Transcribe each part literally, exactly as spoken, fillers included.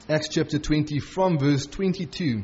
Acts chapter twenty from verse twenty-two.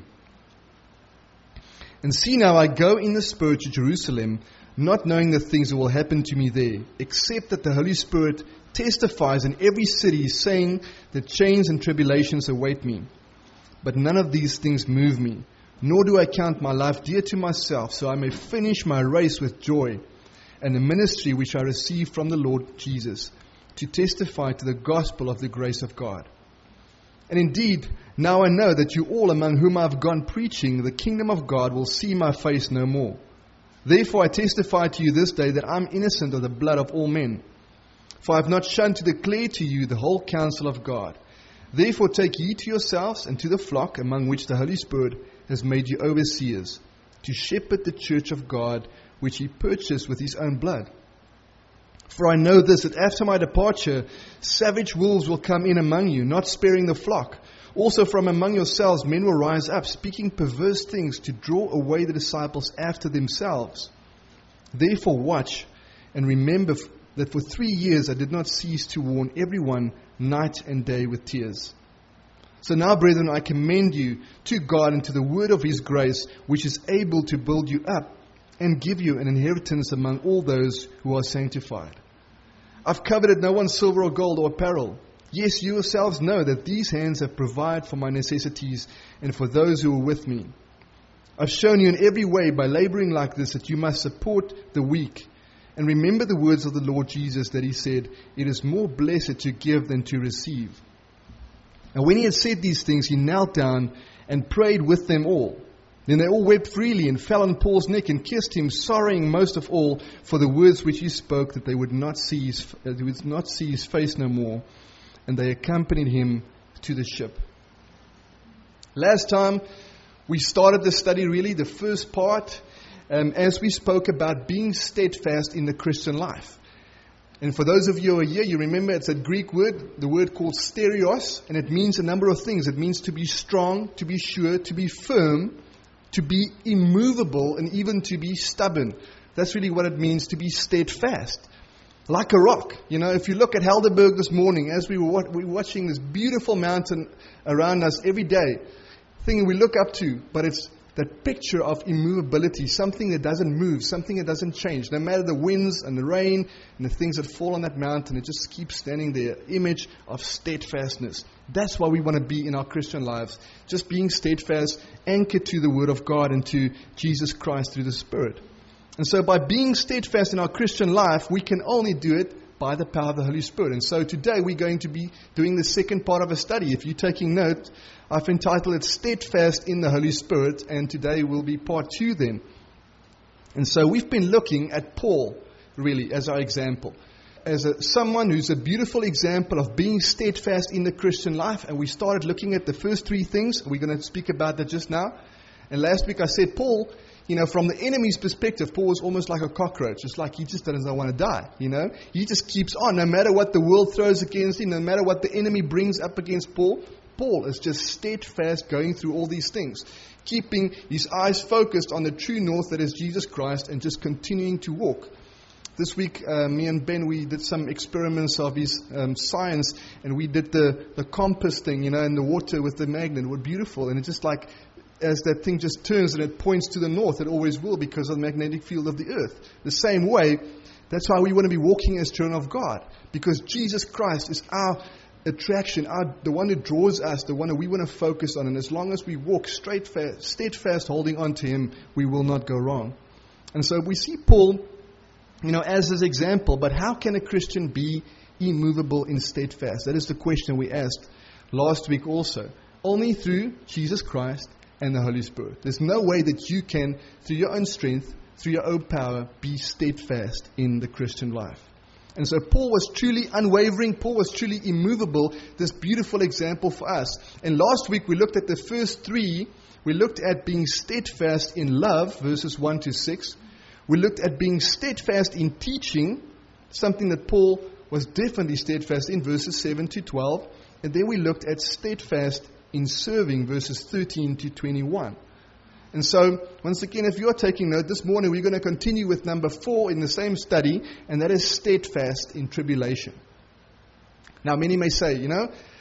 And see now I go in the Spirit to Jerusalem, not knowing the things that will happen to me there, except that the Holy Spirit testifies in every city, saying that chains and tribulations await me. But none of these things move me, nor do I count my life dear to myself, so I may finish my race with joy, and the ministry which I received from the Lord Jesus, to testify to the gospel of the grace of God. And indeed, now I know that you all among whom I have gone preaching the kingdom of God will see my face no more. Therefore I testify to you this day that I am innocent of the blood of all men. For I have not shunned to declare to you the whole counsel of God. Therefore take heed to yourselves and to the flock among which the Holy Spirit has made you overseers, to shepherd the church of God, which he purchased with his own blood. For I know this, that after my departure, savage wolves will come in among you, not sparing the flock. Also from among yourselves men will rise up, speaking perverse things to draw away the disciples after themselves. Therefore watch, and remember that for three years I did not cease to warn everyone night and day with tears. So now, brethren, I commend you to God and to the word of his grace, which is able to build you up and give you an inheritance among all those who are sanctified. I've coveted no one's silver or gold or apparel. Yes, you yourselves know that these hands have provided for my necessities and for those who are with me. I've shown you in every way by laboring like this that you must support the weak. And remember the words of the Lord Jesus that he said, it is more blessed to give than to receive. And when he had said these things, he knelt down and prayed with them all. Then they all wept freely and fell on Paul's neck and kissed him, sorrowing most of all for the words which he spoke, that they would not see his, uh, they would not see his face no more. And they accompanied him to the ship. Last time we started the study, really, the first part, um, as we spoke about being steadfast in the Christian life. And for those of you who are here, you remember it's a Greek word, the word called sterios, and it means a number of things. It means to be strong, to be sure, to be firm, to be immovable, and even to be stubborn. That's really what it means to be steadfast. Like a rock. You know, if you look at Helderberg this morning, as we were, we were watching this beautiful mountain around us every day, thing we look up to, but it's that picture of immovability, something that doesn't move, something that doesn't change. No matter the winds and the rain and the things that fall on that mountain, it just keeps standing there. Image of steadfastness. That's why we want to be in our Christian lives. Just being steadfast, anchored to the Word of God and to Jesus Christ through the Spirit. And so by being steadfast in our Christian life, we can only do it by the power of the Holy Spirit. And so today we're going to be doing the second part of a study. If you're taking note, I've entitled it Steadfast in the Holy Spirit, and today will be part two then. And so we've been looking at Paul, really, as our example. As a, someone who's a beautiful example of being steadfast in the Christian life. And we started looking at the first three things. We're going to speak about that just now. And last week I said Paul, you know, from the enemy's perspective, Paul was almost like a cockroach. It's like he just doesn't want to die, you know. He just keeps on. No matter what the world throws against him, no matter what the enemy brings up against Paul, Paul is just steadfast going through all these things, keeping his eyes focused on the true north that is Jesus Christ and just continuing to walk. This week, uh, me and Ben, we did some experiments of his um, science, and we did the, the compass thing, you know, in the water with the magnet. It was beautiful, and it's just like, as that thing just turns and it points to the north, it always will because of the magnetic field of the earth. The same way, that's why we want to be walking as children of God, because Jesus Christ is our attraction, our, the one who draws us, the one that we want to focus on. And as long as we walk straight, fast, steadfast, holding on to him, we will not go wrong. And so we see Paul, you know, as his example. But how can a Christian be immovable and steadfast? That is the question we asked last week also. Only through Jesus Christ and the Holy Spirit. There's no way that you can, through your own strength, through your own power, be steadfast in the Christian life. And so Paul was truly unwavering. Paul was truly immovable. This beautiful example for us. And last week we looked at the first three. We looked at being steadfast in love, verses one to six. We looked at being steadfast in teaching, something that Paul was definitely steadfast in, verses seven to twelve. And then we looked at steadfast in serving, verses thirteen to twenty-one. And so, once again, if you're taking note, this morning we're going to continue with number four in the same study, and that is steadfast in tribulation. Now, many may say, you know,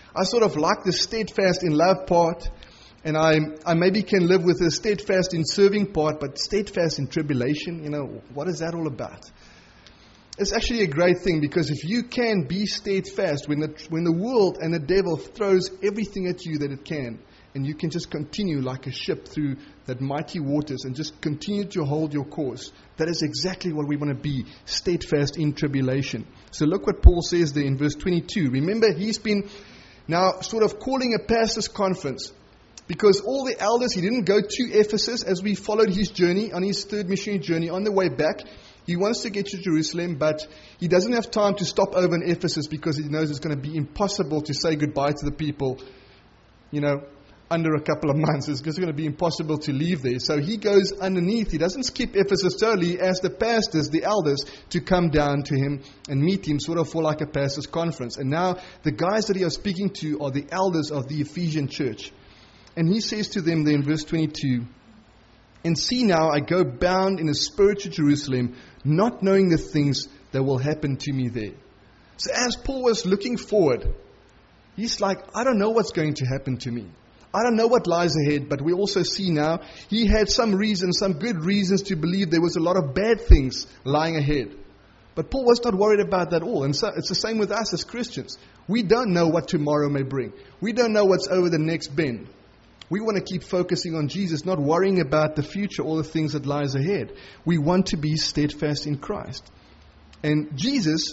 I sort of like the steadfast in love part, and I I maybe can live with the steadfast in serving part, but steadfast in tribulation, you know, what is that all about? It's actually a great thing, because if you can be steadfast when the when the world and the devil throws everything at you that it can, and you can just continue like a ship through that mighty waters and just continue to hold your course, that is exactly what we want to be, steadfast in tribulation. So look what Paul says there in verse twenty-two. Remember, he's been now sort of calling a pastors' conference, because all the elders, he didn't go to Ephesus as we followed his journey, on his third missionary journey. On the way back, he wants to get to Jerusalem, but he doesn't have time to stop over in Ephesus, because he knows it's going to be impossible to say goodbye to the people, you know, under a couple of months. It's just going to be impossible to leave there. So he goes underneath. He doesn't skip Ephesus totally, as the pastors, the elders, to come down to him and meet him, sort of for like a pastors' conference. And now the guys that he is speaking to are the elders of the Ephesian church. And he says to them there in verse twenty-two, "And see now, I go bound in a spirit to Jerusalem, not knowing the things that will happen to me there." So as Paul was looking forward, he's like, I don't know what's going to happen to me. I don't know what lies ahead, but we also see now he had some reasons, some good reasons to believe there was a lot of bad things lying ahead. But Paul was not worried about that at all. And so it's the same with us as Christians. We don't know what tomorrow may bring. We don't know what's over the next bend. We want to keep focusing on Jesus, not worrying about the future, all the things that lies ahead. We want to be steadfast in Christ. And Jesus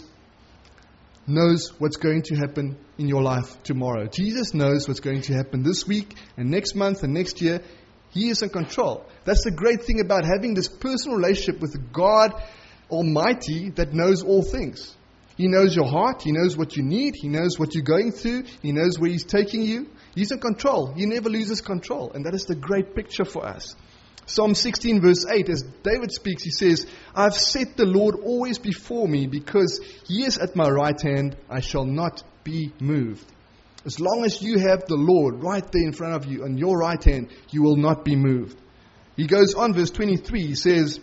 knows what's going to happen in your life tomorrow. Jesus knows what's going to happen this week and next month and next year. He is in control. That's the great thing about having this personal relationship with God Almighty that knows all things. He knows your heart. He knows what you need. He knows what you're going through. He knows where He's taking you. He's in control. He never loses control. And that is the great picture for us. Psalm sixteen verse eight, as David speaks, he says, "I've set the Lord always before me, because He is at my right hand, I shall not be moved." As long as you have the Lord right there in front of you on your right hand, you will not be moved. He goes on, verse twenty-three, he says,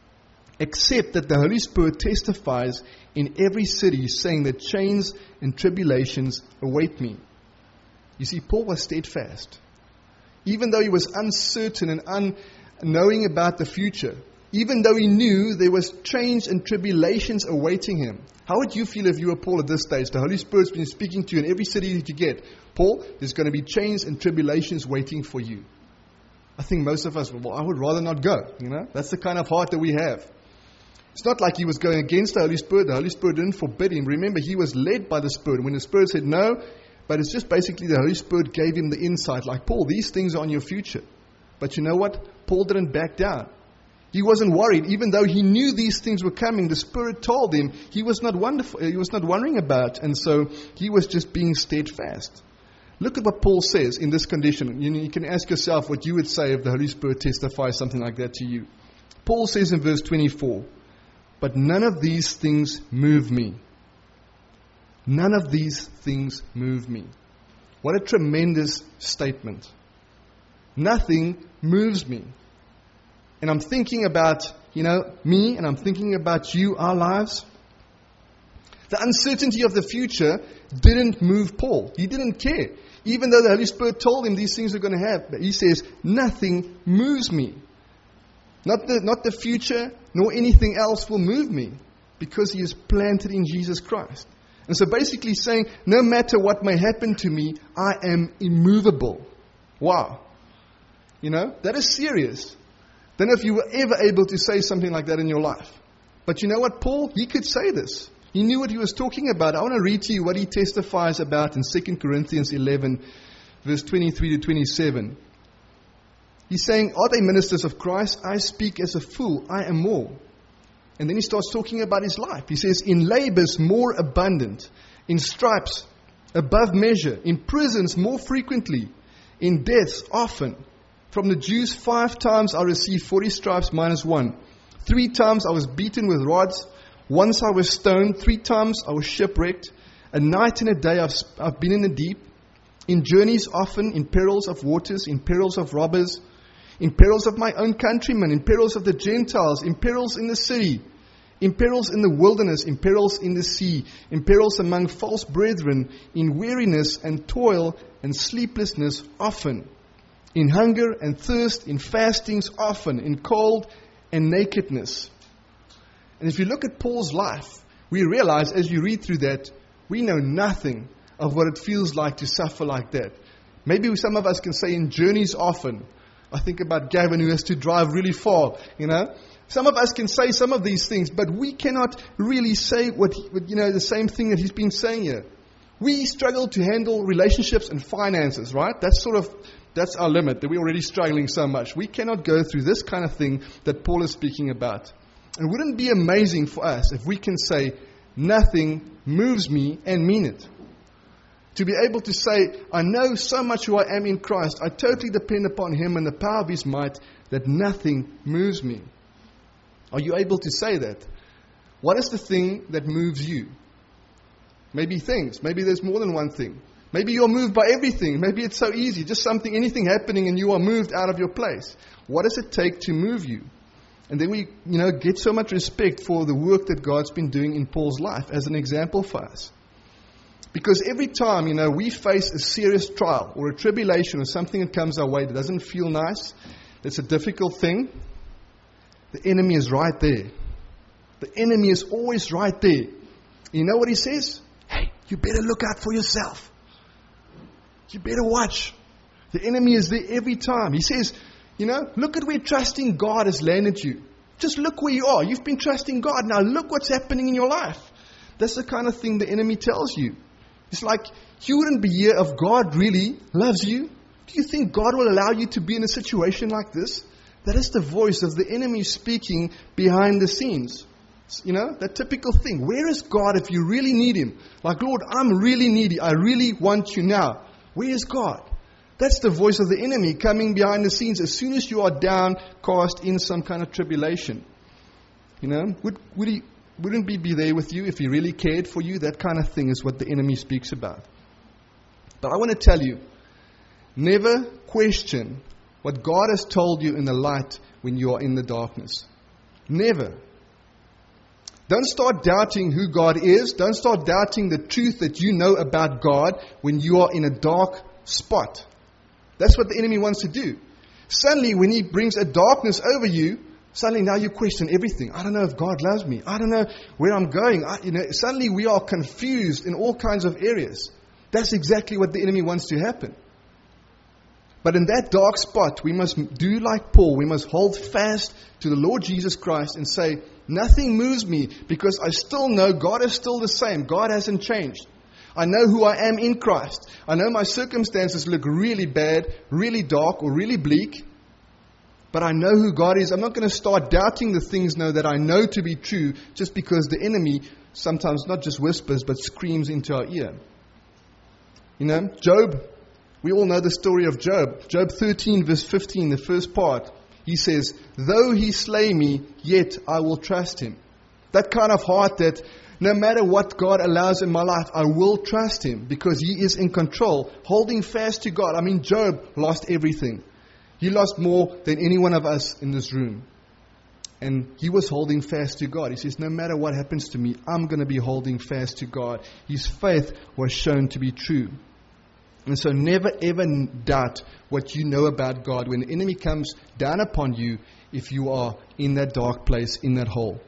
"Except that the Holy Spirit testifies in every city, saying that chains and tribulations await me." You see, Paul was steadfast. Even though he was uncertain and unknowing about the future, even though he knew there was chains and tribulations awaiting him. How would you feel if you were Paul at this stage? The Holy Spirit's been speaking to you in every city that you get. Paul, there's going to be chains and tribulations waiting for you. I think most of us, well, I would rather not go. You know, that's the kind of heart that we have. It's not like he was going against the Holy Spirit. The Holy Spirit didn't forbid him. Remember, he was led by the Spirit. When the Spirit said no, but it's just basically the Holy Spirit gave him the insight. Like, Paul, these things are on your future. But you know what? Paul didn't back down. He wasn't worried. Even though he knew these things were coming, the Spirit told him he was not wonderful. He was not wondering about. And so he was just being steadfast. Look at what Paul says in this condition. You know, you can ask yourself what you would say if the Holy Spirit testifies something like that to you. Paul says in verse twenty-four, "But none of these things move me." None of these things move me. What a tremendous statement. Nothing moves me. And I'm thinking about, you know, me, and I'm thinking about you, our lives. The uncertainty of the future didn't move Paul. He didn't care. Even though the Holy Spirit told him these things are going to happen, he says, nothing moves me. Not the, not the future, nor anything else will move me, because he is planted in Jesus Christ. And so basically saying, no matter what may happen to me, I am immovable. Wow. You know, that is serious. Don't know if you were ever able to say something like that in your life. But you know what, Paul? He could say this. He knew what he was talking about. I want to read to you what he testifies about in Second Corinthians eleven, verse twenty-three to twenty-seven. He's saying, "Are they ministers of Christ? I speak as a fool. I am more." And then he starts talking about his life. He says, "In labors more abundant, in stripes above measure, in prisons more frequently, in deaths often. From the Jews five times I received forty stripes minus one. Three times I was beaten with rods. Once I was stoned. Three times I was shipwrecked. A night and a day I've, I've been in the deep. In journeys often, in perils of waters, in perils of robbers, in perils of my own countrymen, in perils of the Gentiles, in perils in the city, in perils in the wilderness, in perils in the sea, in perils among false brethren, in weariness and toil and sleeplessness often, in hunger and thirst, in fastings often, in cold and nakedness. And if you look at Paul's life, we realize as you read through that, we know nothing of what it feels like to suffer like that. Maybe some of us can say in journeys often. I think about Gavin who has to drive really far, you know. Some of us can say some of these things, but we cannot really say what, he, you know, the same thing that he's been saying here. We struggle to handle relationships and finances, right? That's sort of, that's our limit, that we're already struggling so much. We cannot go through this kind of thing that Paul is speaking about. And wouldn't it be amazing for us if we can say, nothing moves me and mean it? To be able to say, I know so much who I am in Christ. I totally depend upon Him and the power of His might, that nothing moves me. Are you able to say that? What is the thing that moves you? Maybe things. Maybe there's more than one thing. Maybe you're moved by everything. Maybe it's so easy. Just something, anything happening and you are moved out of your place. What does it take to move you? And then we, you know, get so much respect for the work that God's been doing in Paul's life as an example for us. Because every time, you know, we face a serious trial or a tribulation or something that comes our way that doesn't feel nice, that's a difficult thing, the enemy is right there. The enemy is always right there. You know what he says? Hey, you better look out for yourself. You better watch. The enemy is there every time. He says, you know, look at where trusting God has landed you. Just look where you are. You've been trusting God. Now look what's happening in your life. That's the kind of thing the enemy tells you. It's like, you wouldn't be here if God really loves you. Do you think God will allow you to be in a situation like this? That is the voice of the enemy speaking behind the scenes. You know, that typical thing. Where is God if you really need Him? Like, Lord, I'm really needy. I really want you now. Where is God? That's the voice of the enemy coming behind the scenes as soon as you are downcast in some kind of tribulation. You know, would, would he, wouldn't He be there with you if He really cared for you? That kind of thing is what the enemy speaks about. But I want to tell you, never question what God has told you in the light when you are in the darkness. Never. Don't start doubting who God is. Don't start doubting the truth that you know about God when you are in a dark spot. That's what the enemy wants to do. Suddenly, when he brings a darkness over you, suddenly now you question everything. I don't know if God loves me. I don't know where I'm going. I, you know, suddenly we are confused in all kinds of areas. That's exactly what the enemy wants to happen. But in that dark spot, we must do like Paul. We must hold fast to the Lord Jesus Christ and say, nothing moves me because I still know God is still the same. God hasn't changed. I know who I am in Christ. I know my circumstances look really bad, really dark, or really bleak. But I know who God is. I'm not going to start doubting the things now that I know to be true just because the enemy sometimes not just whispers but screams into our ear. You know, Job, we all know the story of Job. Job thirteen verse fifteen, the first part. He says, though he slay me, yet I will trust him. That kind of heart that no matter what God allows in my life, I will trust Him because He is in control, holding fast to God. I mean, Job lost everything. He lost more than any one of us in this room. And he was holding fast to God. He says, no matter what happens to me, I'm going to be holding fast to God. His faith was shown to be true. And so never ever doubt what you know about God when the enemy comes down upon you if you are in that dark place, in that hole.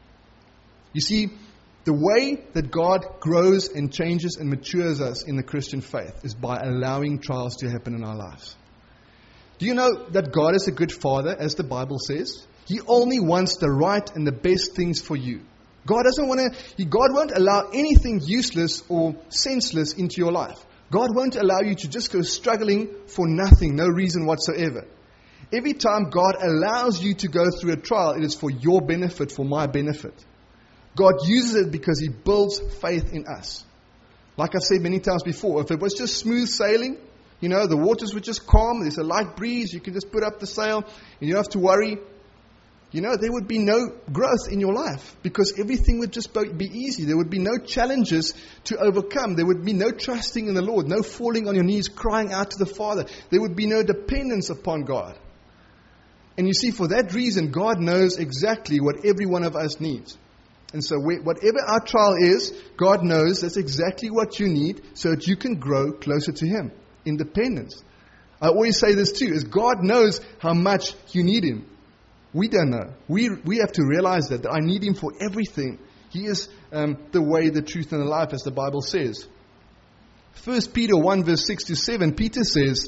You see, the way that God grows and changes and matures us in the Christian faith is by allowing trials to happen in our lives. Do you know that God is a good Father, as the Bible says? He only wants the right and the best things for you. God doesn't want to, God won't allow anything useless or senseless into your life. God won't allow you to just go struggling for nothing, no reason whatsoever. Every time God allows you to go through a trial, it is for your benefit, for my benefit. God uses it because He builds faith in us. Like I've said many times before, if it was just smooth sailing, you know, the waters were just calm, there's a light breeze, you can just put up the sail, and you don't have to worry, you know, there would be no growth in your life because everything would just be easy. There would be no challenges to overcome. There would be no trusting in the Lord, no falling on your knees, crying out to the Father. There would be no dependence upon God. And you see, for that reason, God knows exactly what every one of us needs. And so whatever our trial is, God knows that's exactly what you need so that you can grow closer to Him. Independence. I always say this too, is God knows how much you need Him. We don't know. We we have to realize that, that I need Him for everything. He is um, the way, the truth, and the life, as the Bible says. First Peter one, verse six to seven, Peter says,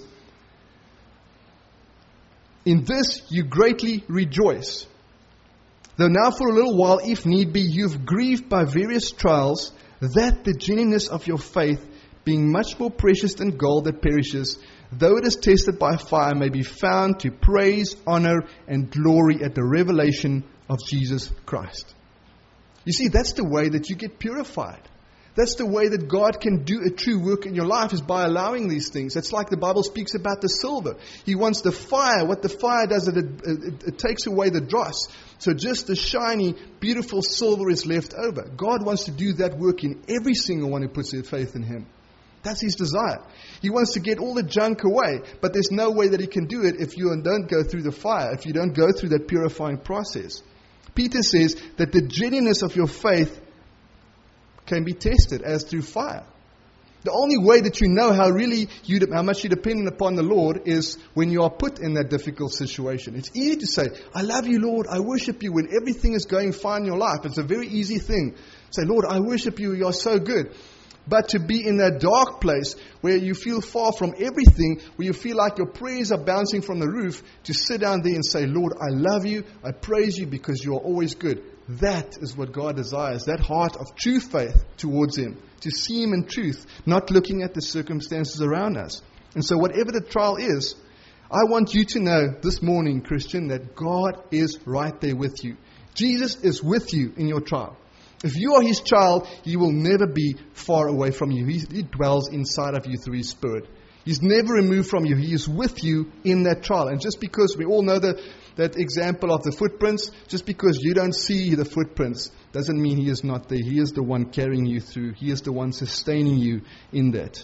"In this you greatly rejoice. Though now for a little while, if need be, you've grieved by various trials, that the genuineness of your faith, being much more precious than gold that perishes, though it is tested by fire, may be found to praise, honor, and glory at the revelation of Jesus Christ." You see, that's the way that you get purified. That's the way that God can do a true work in your life, is by allowing these things. It's like the Bible speaks about the silver. He wants the fire. What the fire does, it, it, it takes away the dross. So just the shiny, beautiful silver is left over. God wants to do that work in every single one who puts their faith in Him. That's His desire. He wants to get all the junk away, but there's no way that He can do it if you don't go through the fire, if you don't go through that purifying process. Peter says that the genuineness of your faith can be tested as through fire. The only way that you know how really you, how much you're dependent upon the Lord is when you are put in that difficult situation. It's easy to say, "I love you, Lord, I worship you," when everything is going fine in your life. It's a very easy thing. Say, "Lord, I worship you, you are so good." But to be in that dark place where you feel far from everything, where you feel like your prayers are bouncing from the roof, to sit down there and say, "Lord, I love you, I praise you because you are always good." That is what God desires, that heart of true faith towards Him, to see Him in truth, not looking at the circumstances around us. And so whatever the trial is, I want you to know this morning, Christian, that God is right there with you. Jesus is with you in your trial. If you are His child, He will never be far away from you. He, he dwells inside of you through His Spirit. He's never removed from you. He is with you in that trial. And just because we all know the, that example of the footprints, just because you don't see the footprints, doesn't mean He is not there. He is the one carrying you through. He is the one sustaining you in that.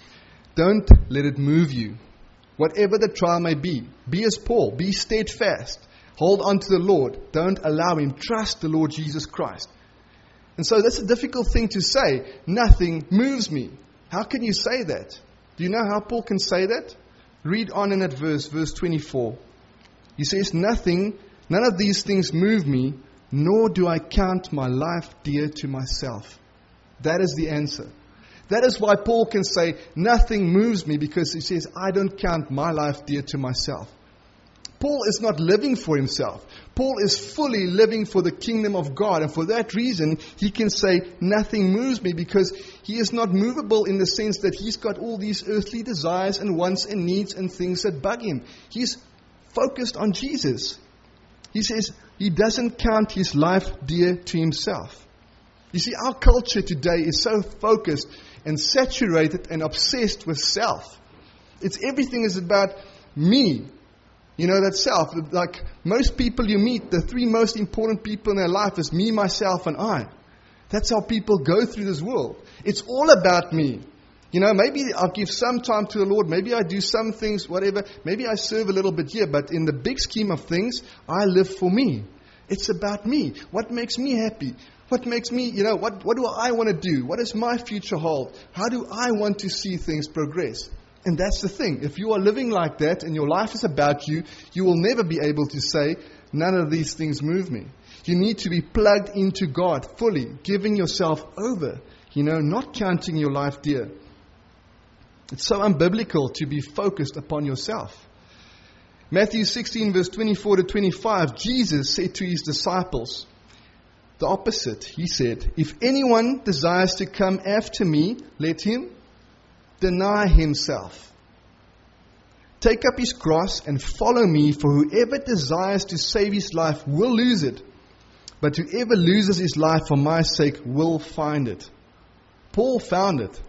Don't let it move you. Whatever the trial may be, be as Paul. Be steadfast. Hold on to the Lord. Don't allow Him. Trust the Lord Jesus Christ. And so that's a difficult thing to say. Nothing moves me. How can you say that? Do you know how Paul can say that? Read on in that verse, verse twenty-four. He says, Nothing, none of these things move me, nor do I count my life dear to myself. That is the answer. That is why Paul can say, nothing moves me, because he says, I don't count my life dear to myself. Paul is not living for himself. Paul is fully living for the kingdom of God. And for that reason, he can say, nothing moves me, because he is not movable in the sense that he's got all these earthly desires and wants and needs and things that bug him. He's focused on Jesus. He says he doesn't count his life dear to himself. You see, our culture today is so focused and saturated and obsessed with self. It's everything is about me. You know, that self. Like most people you meet, the three most important people in their life is me, myself, and I. That's how people go through this world. It's all about me. You know, maybe I'll give some time to the Lord. Maybe I do some things, whatever. Maybe I serve a little bit here. But in the big scheme of things, I live for me. It's about me. What makes me happy? What makes me, you know, what, what do I want to do? What does my future hold? How do I want to see things progress? And that's the thing. If you are living like that and your life is about you, you will never be able to say, none of these things move me. You need to be plugged into God fully, giving yourself over, you know, not counting your life dear. It's so unbiblical to be focused upon yourself. Matthew sixteen, verse twenty-four to twenty-five, Jesus said to his disciples the opposite. He said, if anyone desires to come after me, let him deny himself. Take up his cross and follow me, for whoever desires to save his life will lose it. But whoever loses his life for my sake will find it. Paul found it.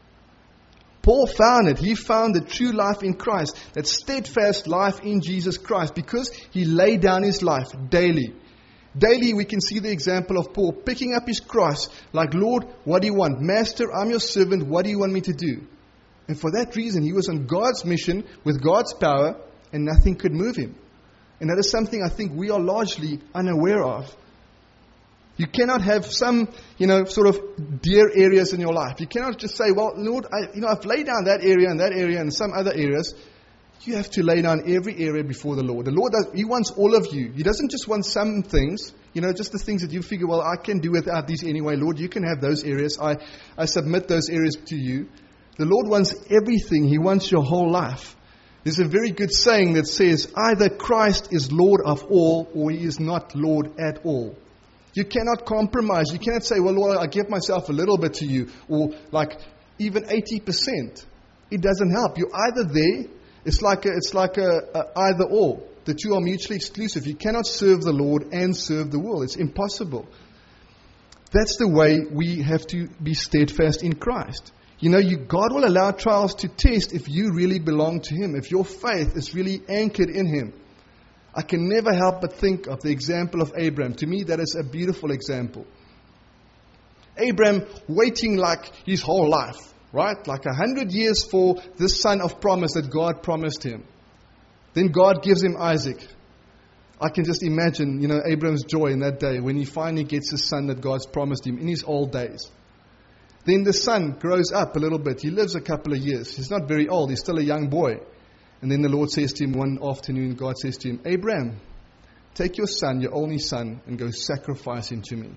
Paul found it. He found the true life in Christ, that steadfast life in Jesus Christ, because he laid down his life daily. Daily we can see the example of Paul picking up his cross, like, Lord, what do you want? Master, I'm your servant. What do you want me to do? And for that reason, he was on God's mission with God's power, and nothing could move him. And that is something I think we are largely unaware of. You cannot have some, you know, sort of dear areas in your life. You cannot just say, well, Lord, I, you know, I've laid down that area and that area and some other areas. You have to lay down every area before the Lord. The Lord, does, He wants all of you. He doesn't just want some things, you know, just the things that you figure, well, I can do without these anyway. Lord, you can have those areas. I, I submit those areas to you. The Lord wants everything. He wants your whole life. There's a very good saying that says, either Christ is Lord of all or He is not Lord at all. You cannot compromise. You cannot say, well, Lord, I give myself a little bit to you, or like even eighty percent. It doesn't help. You're either there. It's like a, it's like a, a either or. The two are mutually exclusive. You cannot serve the Lord and serve the world. It's impossible. That's the way we have to be steadfast in Christ. You know, you, God will allow trials to test if you really belong to Him, if your faith is really anchored in Him. I can never help but think of the example of Abraham. To me, that is a beautiful example. Abraham waiting like his whole life, right? Like a hundred years for this son of promise that God promised him. Then God gives him Isaac. I can just imagine, you know, Abraham's joy in that day when he finally gets his son that God's promised him in his old days. Then the son grows up a little bit. He lives a couple of years. He's not very old. He's still a young boy. And then the Lord says to him one afternoon, God says to him, Abraham, take your son, your only son, and go sacrifice him to me.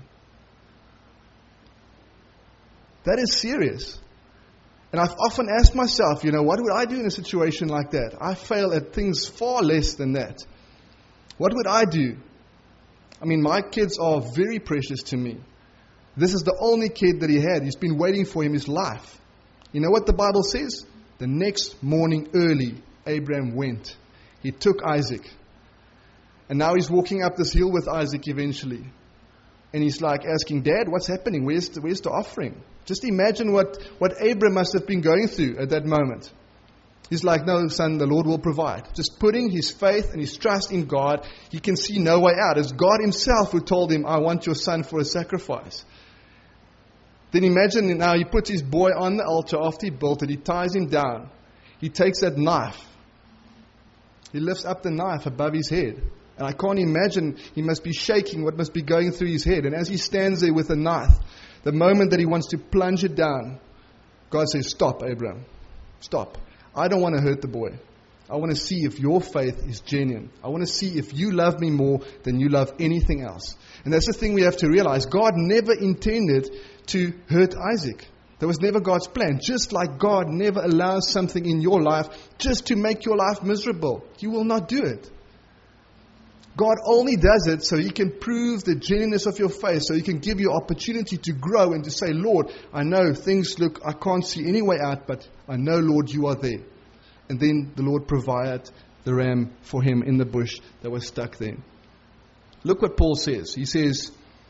That is serious. And I've often asked myself, you know, what would I do in a situation like that? I fail at things far less than that. What would I do? I mean, my kids are very precious to me. This is the only kid that he had. He's been waiting for him his life. You know what the Bible says? The next morning early, Abraham went. He took Isaac. And now he's walking up this hill with Isaac eventually. And he's like asking, Dad, what's happening? Where's the, where's the offering? Just imagine what, what Abraham must have been going through at that moment. He's like, no, son, the Lord will provide. Just putting his faith and his trust in God. He can see no way out. It's God Himself who told him, I want your son for a sacrifice. Then imagine now he puts his boy on the altar after he built it. He ties him down. He takes that knife. He lifts up the knife above his head. And I can't imagine, he must be shaking, what must be going through his head. And as he stands there with a knife, the moment that he wants to plunge it down, God says, stop, Abraham. Stop. I don't want to hurt the boy. I want to see if your faith is genuine. I want to see if you love me more than you love anything else. And that's the thing we have to realize. God never intended to hurt Isaac. That was never God's plan. Just like God never allows something in your life just to make your life miserable. He will not do it. God only does it so He can prove the genuineness of your faith, so He can give you opportunity to grow and to say, Lord, I know things look, I can't see any way out, but I know, Lord, you are there. And then the Lord provided the ram for him in the bush that was stuck there. Look what Paul says. He says,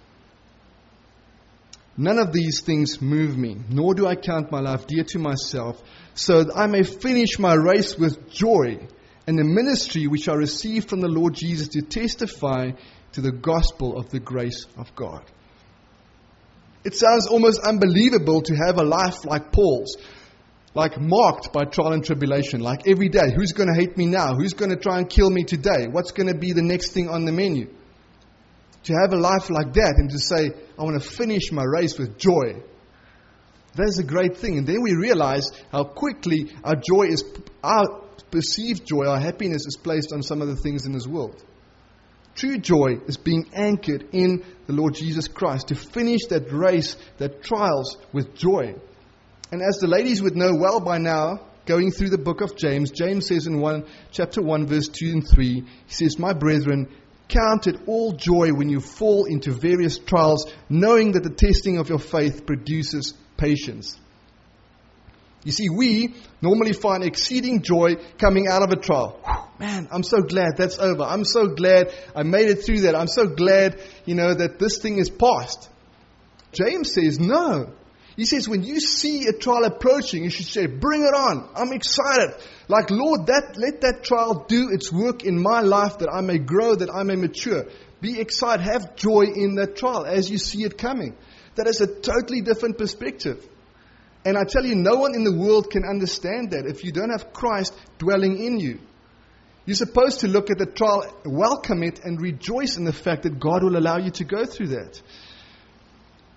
none of these things move me, nor do I count my life dear to myself, so that I may finish my race with joy and the ministry which I received from the Lord Jesus to testify to the gospel of the grace of God. It sounds almost unbelievable to have a life like Paul's, like marked by trial and tribulation, like every day. Who's going to hate me now? Who's going to try and kill me today? What's going to be the next thing on the menu? To have a life like that and to say, I want to finish my race with joy. That is a great thing. And then we realize how quickly our joy is, our perceived joy, our happiness is placed on some of the things in this world. True joy is being anchored in the Lord Jesus Christ, to finish that race, that trials with joy. And as the ladies would know well by now, going through the book of James, James says in one, chapter one, verse two and three, he says, my brethren, count it all joy when you fall into various trials, knowing that the testing of your faith produces patience. You see, we normally find exceeding joy coming out of a trial. Whew, man, I'm so glad that's over. I'm so glad I made it through that. I'm so glad, you know, that this thing is past. James says, no. He says, when you see a trial approaching, you should say, bring it on. I'm excited. Like, Lord, that let that trial do its work in my life, that I may grow, that I may mature. Be excited. Have joy in that trial as you see it coming. That is a totally different perspective. And I tell you, no one in the world can understand that if you don't have Christ dwelling in you. You're supposed to look at the trial, welcome it, and rejoice in the fact that God will allow you to go through that.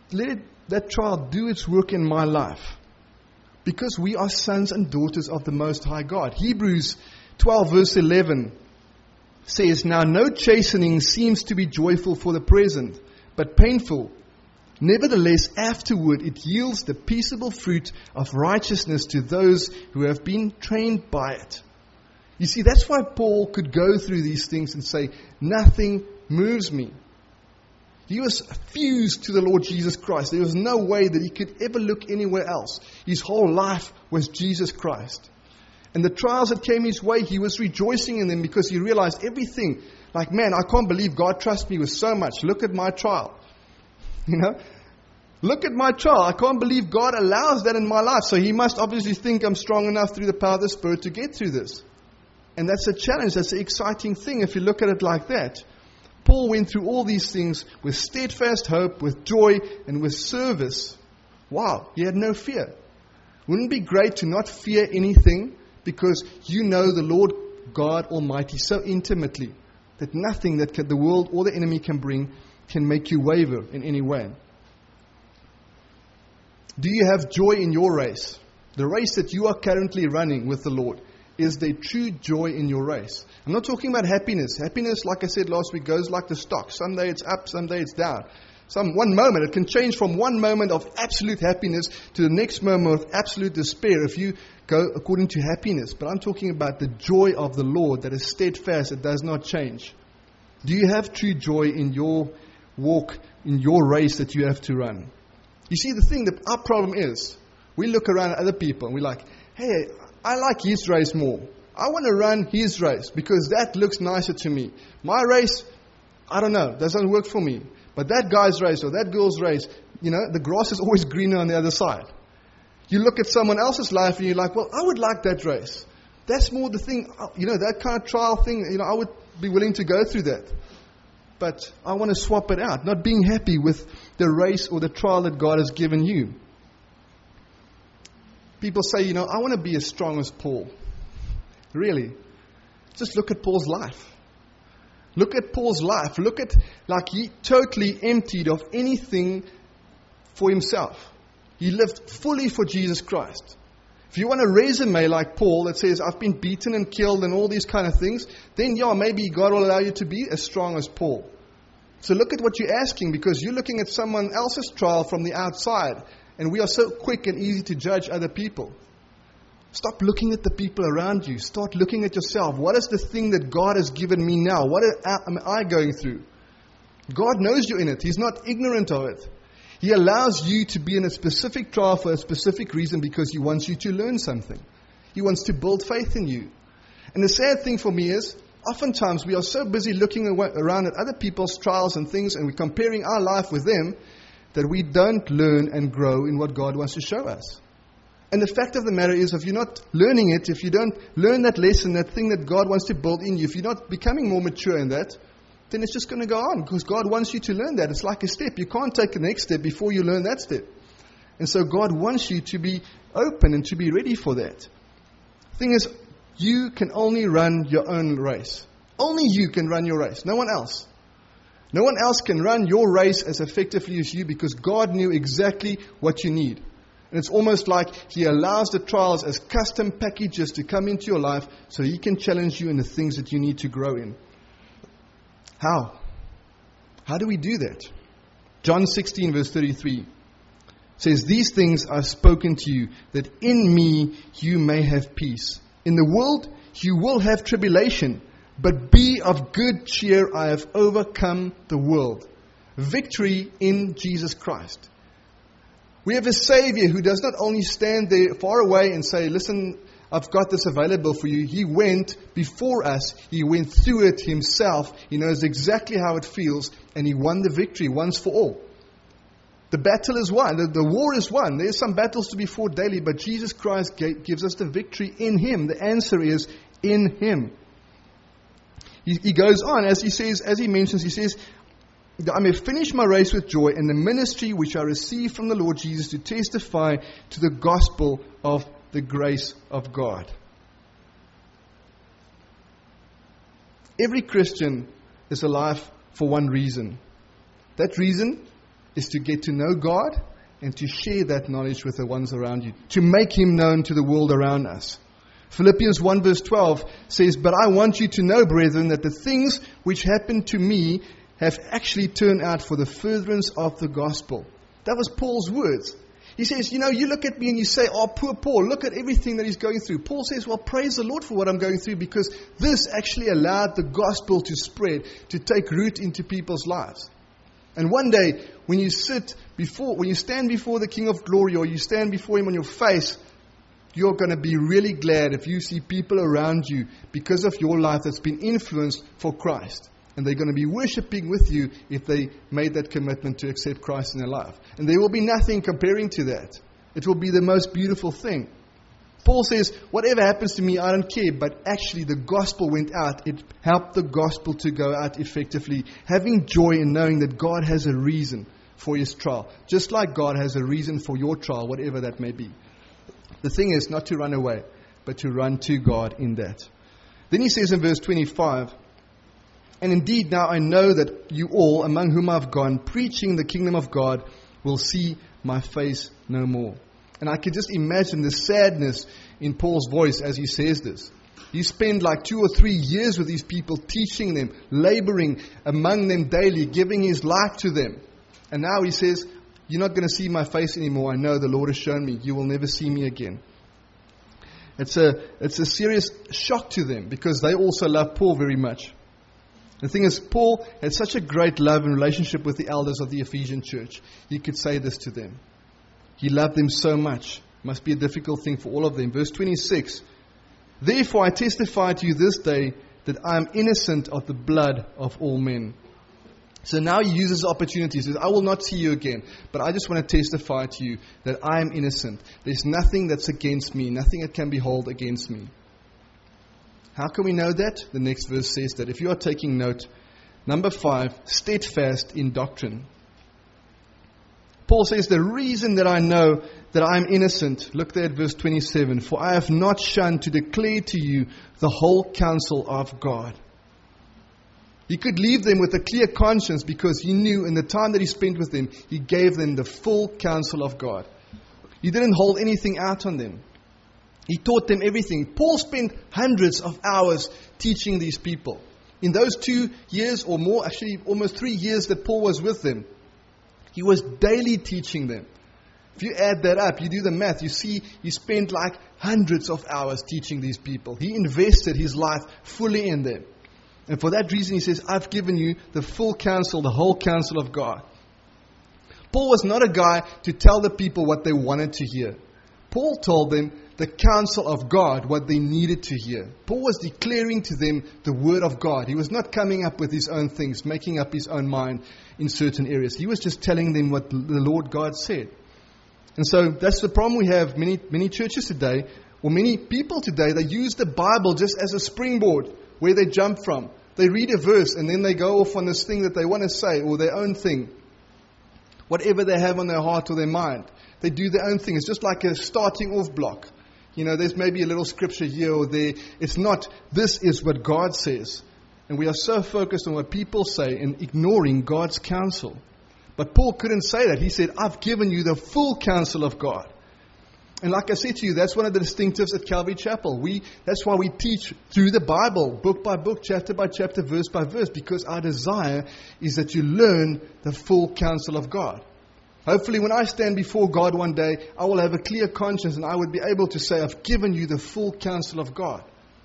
let it, that trial do its work in my life. Because we are sons and daughters of the Most High God. Hebrews twelve verse eleven says, "Now no chastening seems to be joyful for the present, but painful. Nevertheless, afterward it yields the peaceable fruit of righteousness to those who have been trained by it." You see, that's why Paul could go through these things and say, nothing moves me. He was fused to the Lord Jesus Christ. There was no way that he could ever look anywhere else. His whole life was Jesus Christ. And the trials that came his way, he was rejoicing in them because he realized everything. Like, man, I can't believe God trusts me with so much. Look at my trial. You know? Look at my trial. I can't believe God allows that in my life. So he must obviously think I'm strong enough through the power of the Spirit to get through this. And that's a challenge. That's an exciting thing if you look at it like that. Paul went through all these things with steadfast hope, with joy, and with service. Wow, he had no fear. Wouldn't it be great to not fear anything because you know the Lord God Almighty so intimately that nothing that the world or the enemy can bring can make you waver in any way? Do you have joy in your race? The race that you are currently running with the Lord. Is there true joy in your race? I'm not talking about happiness. Happiness, like I said last week, goes like the stock. Someday it's up, someday it's down. Some one moment, it can change from one moment of absolute happiness to the next moment of absolute despair if you go according to happiness. But I'm talking about the joy of the Lord that is steadfast, it does not change. Do you have true joy in your walk, in your race that you have to run? You see, the thing that our problem is, we look around at other people and we're like, hey, I like his race more. I want to run his race because that looks nicer to me. My race, I don't know, doesn't work for me. But that guy's race or that girl's race, you know, the grass is always greener on the other side. You look at someone else's life and you're like, well, I would like that race. That's more the thing, you know, that kind of trial thing, you know, I would be willing to go through that. But I want to swap it out, not being happy with the race or the trial that God has given you. People say, you know, I want to be as strong as Paul. Really? Just look at Paul's life. Look at Paul's life. Look at, like, he totally emptied of anything for himself. He lived fully for Jesus Christ. If you want a resume like Paul that says, I've been beaten and killed and all these kind of things, then yeah, maybe God will allow you to be as strong as Paul. So look at what you're asking, because you're looking at someone else's trial from the outside. And we are so quick and easy to judge other people. Stop looking at the people around you. Start looking at yourself. What is the thing that God has given me now? What am I going through? God knows you're in it. He's not ignorant of it. He allows you to be in a specific trial for a specific reason because He wants you to learn something. He wants to build faith in you. And the sad thing for me is, oftentimes we are so busy looking around at other people's trials and things, and we're comparing our life with them, that we don't learn and grow in what God wants to show us. And the fact of the matter is, if you're not learning it, if you don't learn that lesson, that thing that God wants to build in you, if you're not becoming more mature in that, then it's just going to go on, because God wants you to learn that. It's like a step. You can't take the next step before you learn that step. And so God wants you to be open and to be ready for that. The thing is, you can only run your own race. Only you can run your race. No one else. No one else can run your race as effectively as you, because God knew exactly what you need. And it's almost like He allows the trials as custom packages to come into your life so He can challenge you in the things that you need to grow in. How? How do we do that? John sixteen verse thirty-three says, "These things I've spoken to you, that in me you may have peace. In the world you will have tribulation, but be of good cheer, I have overcome the world." Victory in Jesus Christ. We have a Savior who does not only stand there far away and say, listen, I've got this available for you. He went before us. He went through it Himself. He knows exactly how it feels, and He won the victory once for all. The battle is won. The, the war is won. There's some battles to be fought daily, but Jesus Christ gave, gives us the victory in Him. The answer is in Him. He, he goes on, as he says, as he mentions, he says, I may finish my race with joy in the ministry which I received from the Lord Jesus to testify to the gospel of the grace of God. Every Christian is alive for one reason. That reason is to get to know God and to share that knowledge with the ones around you, to make Him known to the world around us. Philippians one verse twelve says, "But I want you to know, brethren, that the things which happened to me have actually turned out for the furtherance of the gospel." That was Paul's words. He says, you know, you look at me and you say, "Oh, poor Paul, look at everything that he's going through." Paul says, well, praise the Lord for what I'm going through, because this actually allowed the gospel to spread, to take root into people's lives. And one day, when you sit before, when you stand before the King of Glory, or you stand before Him on your face, you're going to be really glad if you see people around you because of your life that's been influenced for Christ. And they're going to be worshiping with you if they made that commitment to accept Christ in their life. And there will be nothing comparing to that. It will be the most beautiful thing. Paul says, whatever happens to me, I don't care. But actually, the gospel went out. It helped the gospel to go out effectively. Having joy in knowing that God has a reason for His trial. Just like God has a reason for your trial, whatever that may be. The thing is not to run away, but to run to God in that. Then he says in verse twenty-five, "And indeed now I know that you all, among whom I've gone, preaching the kingdom of God, will see my face no more." And I could just imagine the sadness in Paul's voice as he says this. He spent like two or three years with these people, teaching them, laboring among them daily, giving his life to them. And now he says, "You're not going to see my face anymore. I know the Lord has shown me. You will never see me again." It's a, it's a serious shock to them, because they also love Paul very much. The thing is, Paul had such a great love and relationship with the elders of the Ephesian church. He could say this to them. He loved them so much. It must be a difficult thing for all of them. Verse twenty-six, "Therefore I testify to you this day that I am innocent of the blood of all men." So now he uses opportunities. He says, "I will not see you again, but I just want to testify to you that I am innocent. There's nothing that's against me, nothing that can be held against me." How can we know that? The next verse says that. If you are taking note, number five, steadfast in doctrine. Paul says, the reason that I know that I am innocent, look there at verse twenty-seven, "For I have not shunned to declare to you the whole counsel of God." He could leave them with a clear conscience, because he knew in the time that he spent with them, he gave them the full counsel of God. He didn't hold anything out on them. He taught them everything. Paul spent hundreds of hours teaching these people. In those two years or more, actually almost three years that Paul was with them, he was daily teaching them. If you add that up, you do the math, you see he spent like hundreds of hours teaching these people. He invested his life fully in them. And for that reason, he says, "I've given you the full counsel, the whole counsel of God." Paul was not a guy to tell the people what they wanted to hear. Paul told them the counsel of God, what they needed to hear. Paul was declaring to them the word of God. He was not coming up with his own things, making up his own mind in certain areas. He was just telling them what the Lord God said. And so that's the problem we have. Many, many churches today, or many people today, they use the Bible just as a springboard where they jump from. They read a verse and then they go off on this thing that they want to say, or their own thing. Whatever they have on their heart or their mind, they do their own thing. It's just like a starting off block. You know, there's maybe a little scripture here or there. It's not, this is what God says. And we are so focused on what people say and ignoring God's counsel. But Paul couldn't say that. He said, "I've given you the full counsel of God." And like I said to you, that's one of the distinctives at Calvary Chapel. We That's why we teach through the Bible, book by book, chapter by chapter, verse by verse, because our desire is that you learn the full counsel of God. Hopefully when I stand before God one day, I will have a clear conscience and I would be able to say, "I've given you the full counsel of God."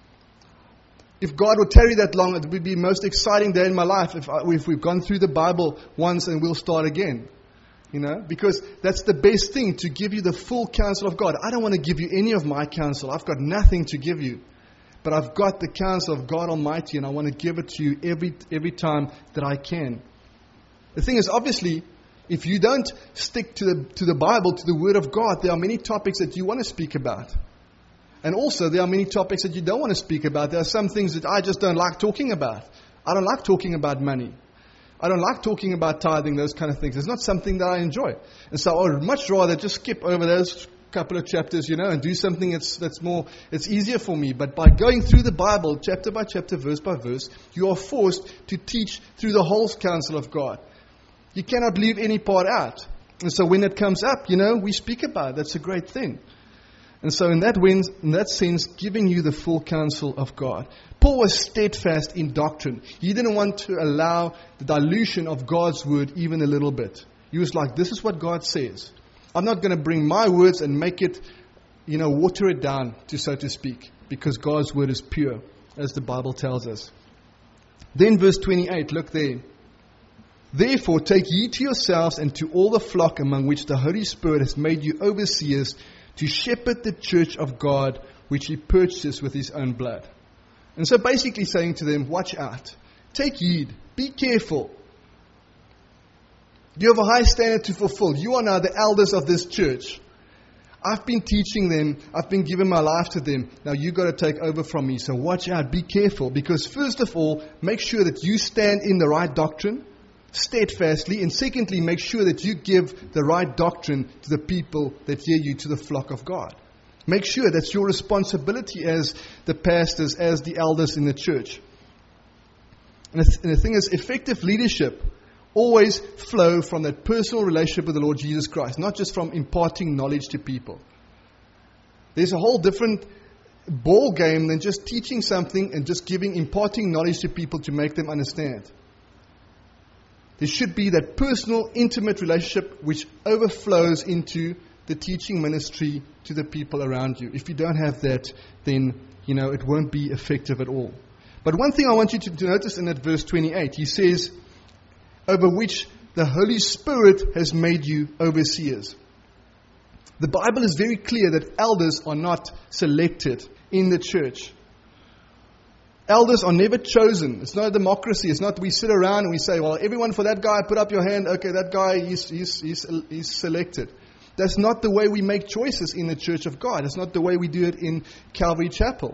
If God would tarry that long, it would be the most exciting day in my life if, I, if we've gone through the Bible once and we'll start again. You know, because that's the best thing, to give you the full counsel of God. I don't want to give you any of my counsel. I've got nothing to give you. But I've got the counsel of God Almighty, and I want to give it to you every every time that I can. The thing is, obviously, if you don't stick to the to the Bible, to the Word of God, there are many topics that you want to speak about. And also, there are many topics that you don't want to speak about. There are some things that I just don't like talking about. I don't like talking about money. I don't like talking about tithing, those kind of things. It's not something that I enjoy. And so I would much rather just skip over those couple of chapters, you know, and do something that's that's more, it's easier for me. But by going through the Bible, chapter by chapter, verse by verse, you are forced to teach through the whole counsel of God. You cannot leave any part out. And so when it comes up, you know, we speak about it. That's a great thing. And so in that, wins, in that sense, giving you the full counsel of God. Paul was steadfast in doctrine. He didn't want to allow the dilution of God's word even a little bit. He was like, this is what God says. I'm not going to bring my words and make it, you know, water it down, to so to speak, because God's word is pure, as the Bible tells us. Then verse twenty-eight, look there. Therefore take heed to yourselves and to all the flock among which the Holy Spirit has made you overseers, to shepherd the church of God, which he purchased with his own blood. And so basically saying to them, watch out. Take heed. Be careful. You have a high standard to fulfill. You are now the elders of this church. I've been teaching them. I've been giving my life to them. Now you've got to take over from me. So watch out. Be careful. Because first of all, make sure that you stand in the right doctrine steadfastly. And secondly, make sure that you give the right doctrine to the people that hear you, to the flock of God. Make sure that's your responsibility as the pastors, as the elders in the church. And the, and the thing is, effective leadership always flow from that personal relationship with the Lord Jesus Christ, not just from imparting knowledge to people. There's a whole different ball game than just teaching something and just giving, imparting knowledge to people to make them understand. There should be that personal, intimate relationship which overflows into the teaching ministry to the people around you. If you don't have that, then, you know, it won't be effective at all. But one thing I want you to, to notice in that verse twenty-eight, he says, over which the Holy Spirit has made you overseers. The Bible is very clear that elders are not selected in the church. Elders are never chosen. It's not a democracy. It's not we sit around and we say, well, everyone for that guy, put up your hand. Okay, that guy, he's, he's, he's, he's selected. That's not the way we make choices in the church of God. It's not the way we do it in Calvary Chapel.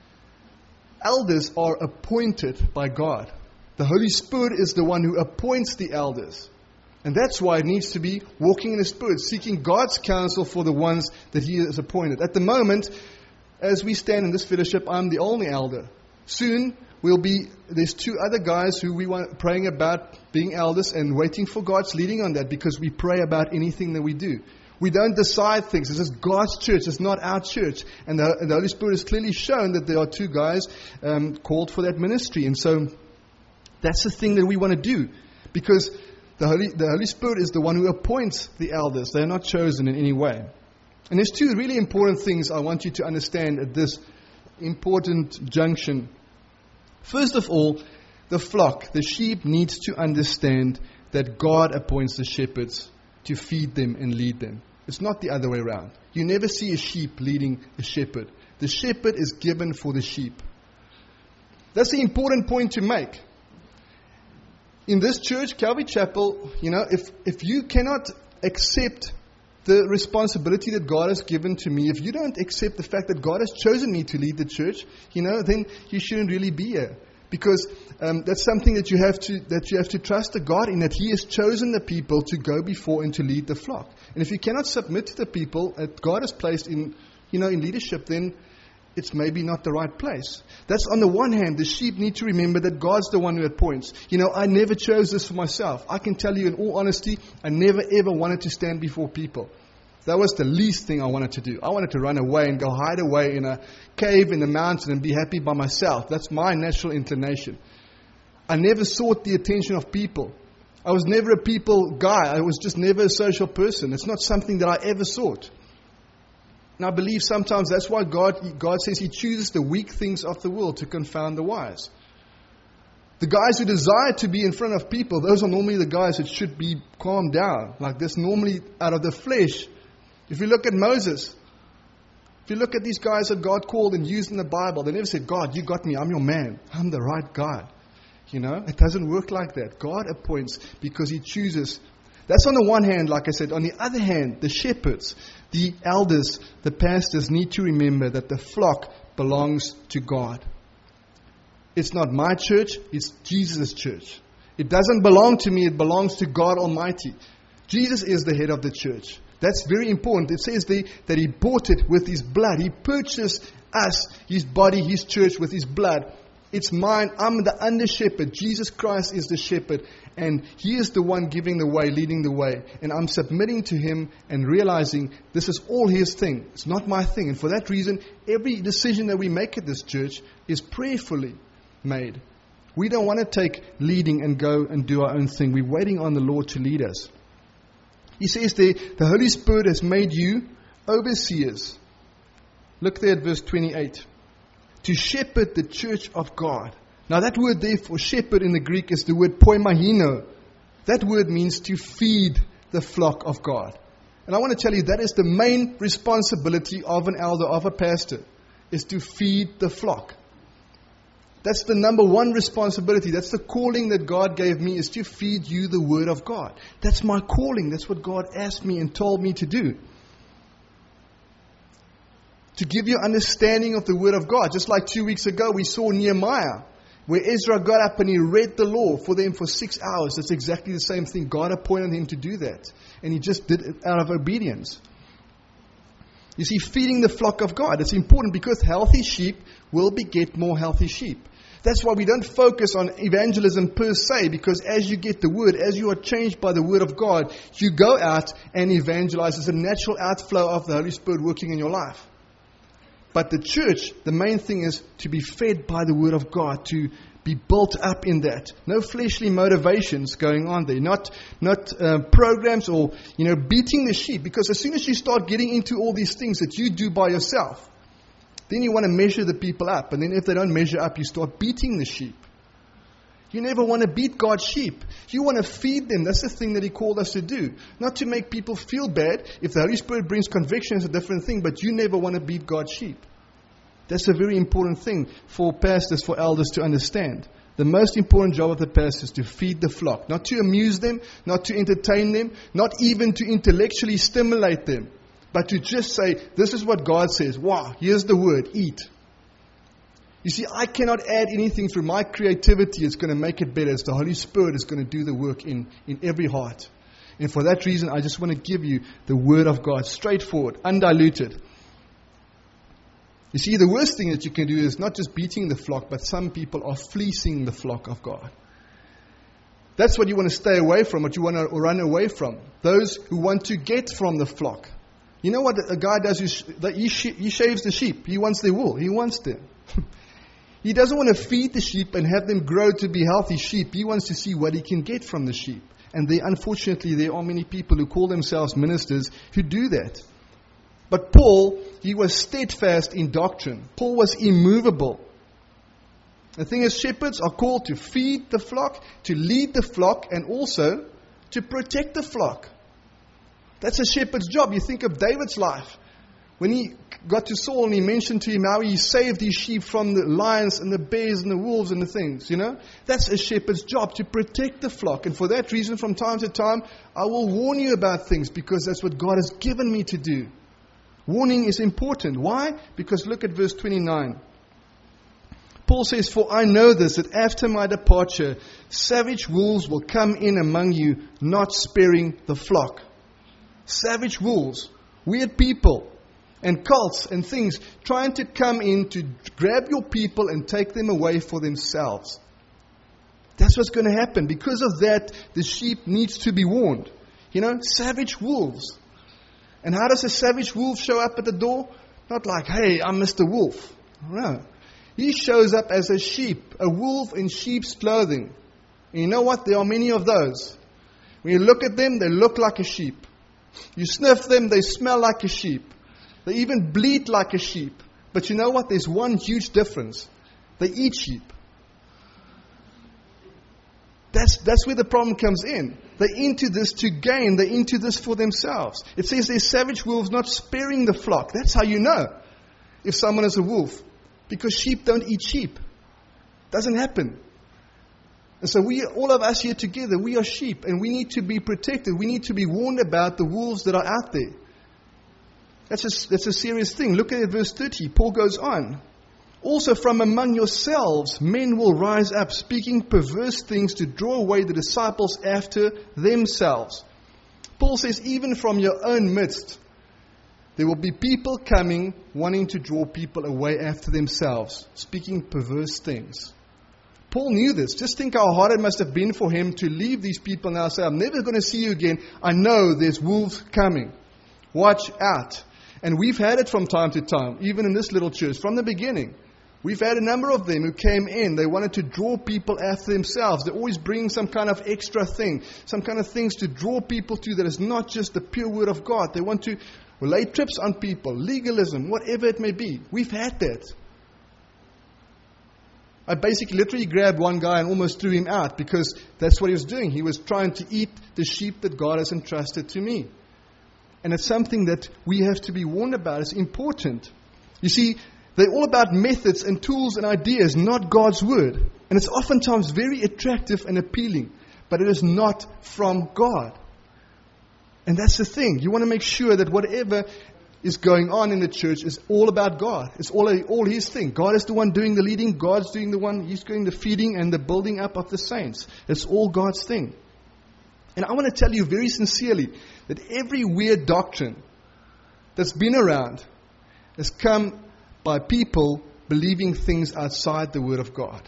Elders are appointed by God. The Holy Spirit is the one who appoints the elders. And that's why it needs to be walking in the Spirit, seeking God's counsel for the ones that He has appointed. At the moment, as we stand in this fellowship, I'm the only elder. Soon, we'll be, there's two other guys who we were praying about being elders and waiting for God's leading on that, because we pray about anything that we do. We don't decide things. This is God's church. It's not our church. And the, and the Holy Spirit has clearly shown that there are two guys um, called for that ministry. And so that's the thing that we want to do, because the Holy, the Holy Spirit is the one who appoints the elders. They're not chosen in any way. And there's two really important things I want you to understand at this important junction. First of all, the flock, the sheep, needs to understand that God appoints the shepherds to feed them and lead them. It's not the other way around. You never see a sheep leading a shepherd. The shepherd is given for the sheep. That's the important point to make. In this church, Calvary Chapel, you know, if, if you cannot accept the responsibility that God has given to me, if you don't accept the fact that God has chosen me to lead the church, you know, then you shouldn't really be here. Because um, that's something that you have to that you have to trust to God in, that He has chosen the people to go before and to lead the flock. And if you cannot submit to the people that God has placed in, you know, in leadership, then it's maybe not the right place. That's on the one hand. The sheep need to remember that God's the one who appoints. You know, I never chose this for myself. I can tell you in all honesty, I never ever wanted to stand before people. That was the least thing I wanted to do. I wanted to run away and go hide away in a cave in the mountain and be happy by myself. That's my natural inclination. I never sought the attention of people. I was never a people guy. I was just never a social person. It's not something that I ever sought. And I believe sometimes that's why God, God says He chooses the weak things of the world to confound the wise. The guys who desire to be in front of people, those are normally the guys that should be calmed down. Like this, normally out of the flesh. If you look at Moses, if you look at these guys that God called and used in the Bible, they never said, God, you got me, I'm your man, I'm the right guy. You know, it doesn't work like that. God appoints because He chooses. That's on the one hand, like I said. On the other hand, the shepherds, the elders, the pastors need to remember that the flock belongs to God. It's not my church, it's Jesus' church. It doesn't belong to me, it belongs to God Almighty. Jesus is the head of the church. That's very important. It says there that He bought it with His blood. He purchased us, His body, His church with His blood. It's mine. I'm the under shepherd. Jesus Christ is the shepherd. And He is the one giving the way, leading the way. And I'm submitting to Him and realizing this is all His thing. It's not my thing. And for that reason, every decision that we make at this church is prayerfully made. We don't want to take leading and go and do our own thing. We're waiting on the Lord to lead us. He says there, the Holy Spirit has made you overseers. Look there at verse twenty-eight. To shepherd the church of God. Now that word there for shepherd in the Greek is the word poimahino. That word means to feed the flock of God. And I want to tell you that is the main responsibility of an elder, of a pastor, is to feed the flock. That's the number one responsibility. That's the calling that God gave me, is to feed you the word of God. That's my calling. That's what God asked me and told me to do. To give you understanding of the word of God. Just like two weeks ago we saw Nehemiah, where Ezra got up and he read the law for them for six hours. That's exactly the same thing. God appointed him to do that. And he just did it out of obedience. You see, feeding the flock of God, it's important because healthy sheep will beget more healthy sheep. That's why we don't focus on evangelism per se, because as you get the word, as you are changed by the word of God, you go out and evangelize. It's a natural outflow of the Holy Spirit working in your life. But the church, the main thing is to be fed by the word of God, to be built up in that. No fleshly motivations going on there. Not not uh, programs or, you know, beating the sheep. Because as soon as you start getting into all these things that you do by yourself, then you want to measure the people up. And then if they don't measure up, you start beating the sheep. You never want to beat God's sheep. You want to feed them. That's the thing that He called us to do. Not to make people feel bad. If the Holy Spirit brings conviction, it's a different thing. But you never want to beat God's sheep. That's a very important thing for pastors, for elders to understand. The most important job of the pastor is to feed the flock. Not to amuse them, not to entertain them, not even to intellectually stimulate them. But to just say, this is what God says. Wow, here's the word, eat. You see, I cannot add anything through my creativity. It's going to make it better. It's the Holy Spirit is going to do the work in, in every heart. And for that reason, I just want to give you the Word of God, straightforward, undiluted. You see, the worst thing that you can do is not just beating the flock, but some people are fleecing the flock of God. That's what you want to stay away from, what you want to run away from. Those who want to get from the flock. You know what a guy does? He shaves the sheep. He wants their wool. He wants them. He doesn't want to feed the sheep and have them grow to be healthy sheep. He wants to see what he can get from the sheep. And there, unfortunately, there are many people who call themselves ministers who do that. But Paul, he was steadfast in doctrine. Paul was immovable. The thing is, shepherds are called to feed the flock, to lead the flock, and also to protect the flock. That's a shepherd's job. You think of David's life. When he got to Saul and he mentioned to him how he saved his sheep from the lions and the bears and the wolves and the things, you know. That's a shepherd's job, to protect the flock. And for that reason, from time to time, I will warn you about things because that's what God has given me to do. Warning is important. Why? Because look at verse twenty-nine. Paul says, "For I know this, that after my departure, savage wolves will come in among you, not sparing the flock." Savage wolves, weird people, and cults and things trying to come in to grab your people and take them away for themselves. That's what's going to happen. Because of that, the sheep needs to be warned. You know, savage wolves. And how does a savage wolf show up at the door? Not like, "Hey, I'm Mister Wolf." No. He shows up as a sheep, a wolf in sheep's clothing. And you know what? There are many of those. When you look at them, they look like a sheep. You sniff them, they smell like a sheep. They even bleat like a sheep. But you know what? There's one huge difference. They eat sheep. That's, that's where the problem comes in. They're into this to gain. They're into this for themselves. It says they're savage wolves not sparing the flock. That's how you know if someone is a wolf. Because sheep don't eat sheep. Doesn't happen. And so we, all of us here together, we are sheep. And we need to be protected. We need to be warned about the wolves that are out there. That's a, that's a serious thing. Look at verse thirty. Paul goes on. "Also from among yourselves men will rise up, speaking perverse things to draw away the disciples after themselves." Paul says, even from your own midst, there will be people coming wanting to draw people away after themselves, speaking perverse things. Paul knew this. Just think how hard it must have been for him to leave these people now and say, I'm never going to see you again. I know there's wolves coming. Watch out. And we've had it from time to time, even in this little church, from the beginning. We've had a number of them who came in. They wanted to draw people after themselves. They always bring some kind of extra thing, some kind of things to draw people to that is not just the pure word of God. They want to lay trips on people, legalism, whatever it may be. We've had that. I basically literally grabbed one guy and almost threw him out because that's what he was doing. He was trying to eat the sheep that God has entrusted to me. And it's something that we have to be warned about. It's important. You see, they're all about methods and tools and ideas, not God's word. And it's oftentimes very attractive and appealing, but it is not from God. And that's the thing. You want to make sure that whatever is going on in the church is all about God. It's all, all His thing. God is the one doing the leading. God's doing the one, He's doing the feeding and the building up of the saints. It's all God's thing. And I want to tell you very sincerely that every weird doctrine that's been around has come by people believing things outside the Word of God.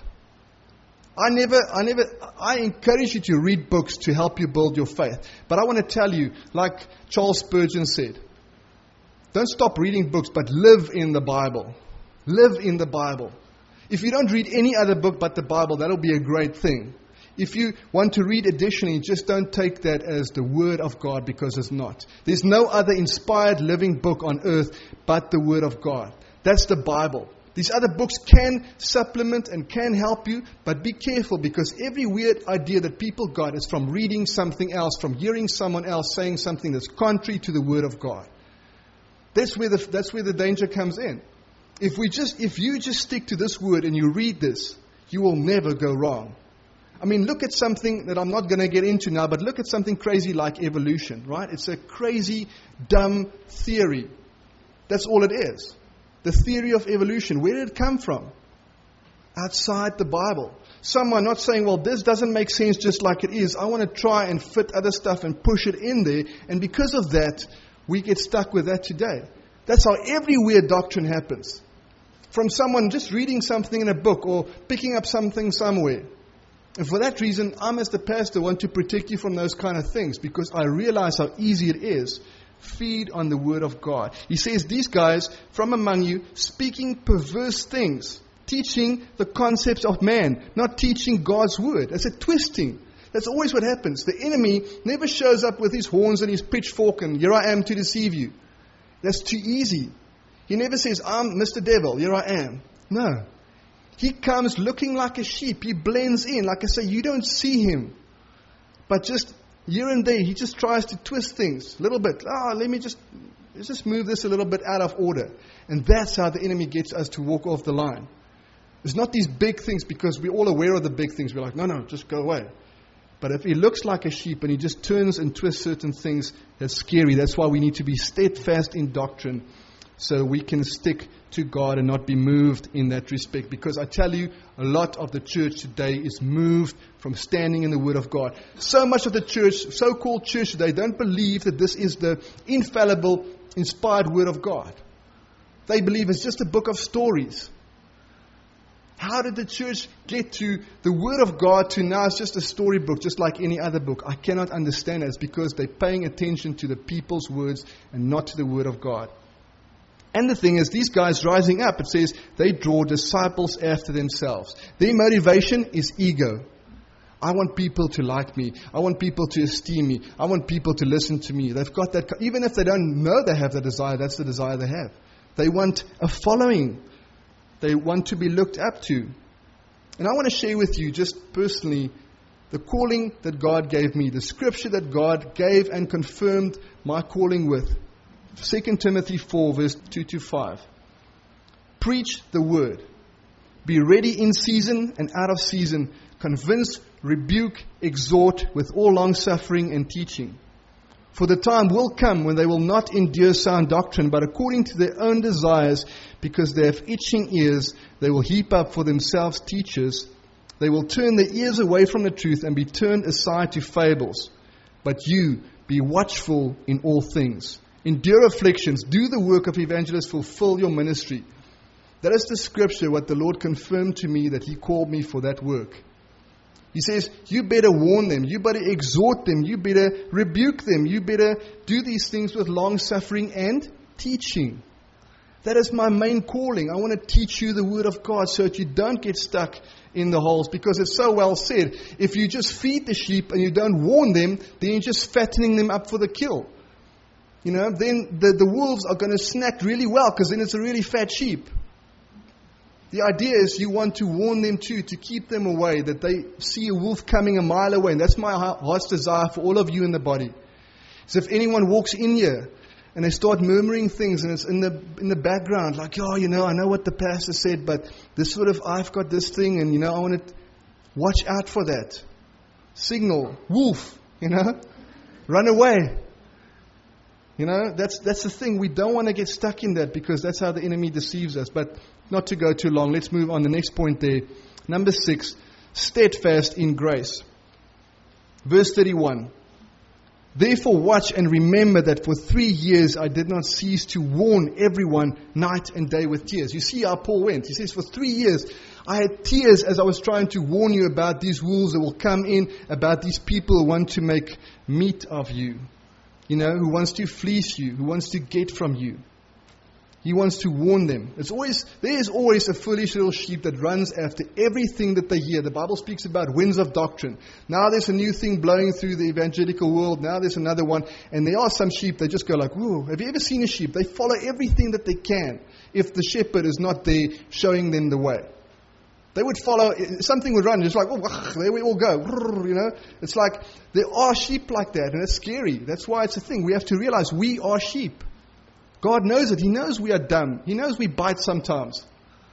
I never, I never, I encourage you to read books to help you build your faith. But I want to tell you, like Charles Spurgeon said, don't stop reading books, but live in the Bible. Live in the Bible. If you don't read any other book but the Bible, that'll be a great thing. If you want to read additionally, just don't take that as the Word of God, because it's not. There's no other inspired living book on earth but the Word of God. That's the Bible. These other books can supplement and can help you, but be careful, because every weird idea that people got is from reading something else, from hearing someone else saying something that's contrary to the Word of God. That's where the, that's where the danger comes in. If we just, if you just stick to this Word and you read this, you will never go wrong. I mean, look at something that I'm not going to get into now, but look at something crazy like evolution, right? It's a crazy, dumb theory. That's all it is. The theory of evolution. Where did it come from? Outside the Bible. Someone not saying, well, this doesn't make sense just like it is. I want to try and fit other stuff and push it in there. And because of that, we get stuck with that today. That's how every weird doctrine happens. From someone just reading something in a book or picking up something somewhere. And for that reason, I'm as the pastor want to protect you from those kind of things, because I realize how easy it is. Feed on the Word of God. He says, these guys from among you speaking perverse things, teaching the concepts of man, not teaching God's Word. That's a twisting. That's always what happens. The enemy never shows up with his horns and his pitchfork and here I am to deceive you. That's too easy. He never says, I'm Mister Devil, here I am. No. He comes looking like a sheep. He blends in. Like I say, you don't see him. But just here and there, he just tries to twist things a little bit. Ah, oh, let me just, let's just move this a little bit out of order. And that's how the enemy gets us to walk off the line. It's not these big things, because we're all aware of the big things. We're like, no, no, just go away. But if he looks like a sheep and he just turns and twists certain things, that's scary. That's why we need to be steadfast in doctrine, so we can stick to God and not be moved in that respect. Because I tell you, a lot of the church today is moved from standing in the Word of God. So much of the church, so-called church today, don't believe that this is the infallible, inspired Word of God. They believe it's just a book of stories. How did the church get to the Word of God to now it's just a storybook, just like any other book? I cannot understand it. It's because they're paying attention to the people's words and not to the Word of God. And the thing is, these guys rising up, it says, they draw disciples after themselves. Their motivation is ego. I want people to like me. I want people to esteem me. I want people to listen to me. They've got that. Even if they don't know they have the desire, that's the desire they have. They want a following. They want to be looked up to. And I want to share with you just personally the calling that God gave me, the scripture that God gave and confirmed my calling with. Second Timothy four, verse two to five. Preach the word. Be ready in season and out of season. Convince, rebuke, exhort with all long-suffering and teaching. For the time will come when they will not endure sound doctrine, but according to their own desires, because they have itching ears, they will heap up for themselves teachers. They will turn their ears away from the truth and be turned aside to fables. But you, be watchful in all things. Endure afflictions. Do the work of evangelists. Fulfill your ministry. That is the scripture, what the Lord confirmed to me that He called me for that work. He says, you better warn them, you better exhort them, you better rebuke them, you better do these things with long suffering and teaching. That is my main calling. I want to teach you the Word of God so that you don't get stuck in the holes, because it's so well said. If you just feed the sheep and you don't warn them, then you're just fattening them up for the kill. You know, then the, the wolves are going to snack really well, because then it's a really fat sheep. The idea is you want to warn them too, to keep them away, that they see a wolf coming a mile away. And that's my heart's desire for all of you in the body. So if anyone walks in here and they start murmuring things and it's in the in the background, like, oh, you know, I know what the pastor said, but this sort of, I've got this thing and, you know, I want to watch out for that. Signal, wolf, you know, run away. You know, that's that's the thing. We don't want to get stuck in that, because that's how the enemy deceives us. But not to go too long, let's move on. The next point there. Number six, steadfast in grace. Verse thirty-one. Therefore watch and remember that for three years I did not cease to warn everyone night and day with tears. You see how Paul went. He says, for three years I had tears as I was trying to warn you about these wolves that will come in, about these people who want to make meat of you. You know, who wants to fleece you, who wants to get from you. He wants to warn them. It's always, there is always a foolish little sheep that runs after everything that they hear. The Bible speaks about winds of doctrine. Now there's a new thing blowing through the evangelical world. Now there's another one. And there are some sheep, they just go like, whoa. Have you ever seen a sheep? They follow everything that they can if the shepherd is not there showing them the way. They would follow, something would run, just like, oh, there we all go. You know, it's like, there are sheep like that, and it's scary. That's why it's a thing. We have to realize we are sheep. God knows it. He knows we are dumb. He knows we bite sometimes.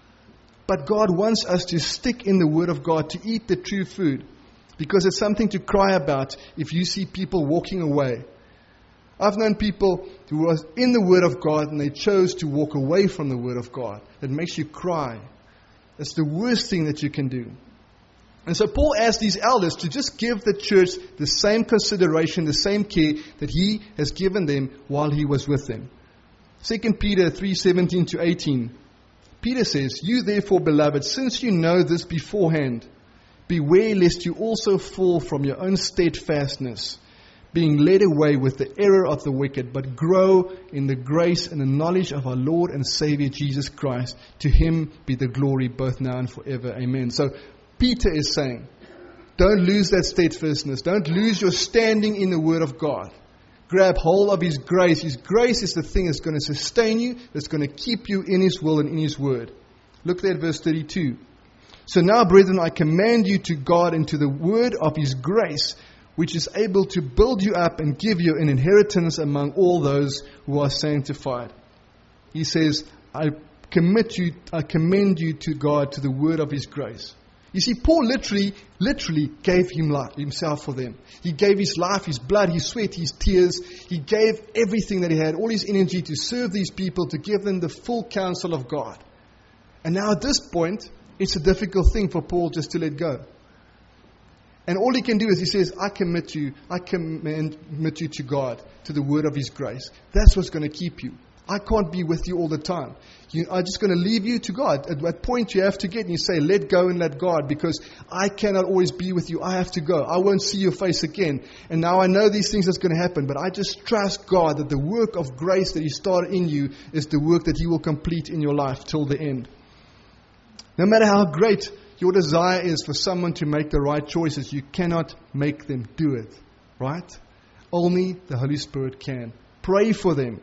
But God wants us to stick in the Word of God, to eat the true food, because it's something to cry about if you see people walking away. I've known people who were in the Word of God, and they chose to walk away from the Word of God. It makes you cry. That's the worst thing that you can do. And so Paul asked these elders to just give the church the same consideration, the same care that he has given them while he was with them. Second Peter three seventeen to eighteen. Peter says, you therefore, beloved, since you know this beforehand, beware lest you also fall from your own steadfastness, being led away with the error of the wicked, but grow in the grace and the knowledge of our Lord and Savior Jesus Christ. To Him be the glory both now and forever. Amen. So Peter is saying, don't lose that steadfastness. Don't lose your standing in the Word of God. Grab hold of His grace. His grace is the thing that's going to sustain you, that's going to keep you in His will and in His Word. Look there at verse thirty-two. So now, brethren, I commend you to God and to the word of His grace, which is able to build you up and give you an inheritance among all those who are sanctified. He says, I commit you, I commend you to God, to the word of His grace. You see, Paul literally, literally gave him life, himself for them. He gave his life, his blood, his sweat, his tears. He gave everything that he had, all his energy to serve these people, to give them the full counsel of God. And now at this point, it's a difficult thing for Paul just to let go. And all he can do is he says, I commit you, I commit you to God, to the word of His grace. That's what's going to keep you. I can't be with you all the time. You, I'm just going to leave you to God. At what point you have to get and you say, let go and let God, because I cannot always be with you. I have to go. I won't see your face again. And now I know these things that's going to happen, but I just trust God that the work of grace that He started in you is the work that He will complete in your life till the end. No matter how great your desire is for someone to make the right choices, you cannot make them do it. Right? Only the Holy Spirit can. Pray for them.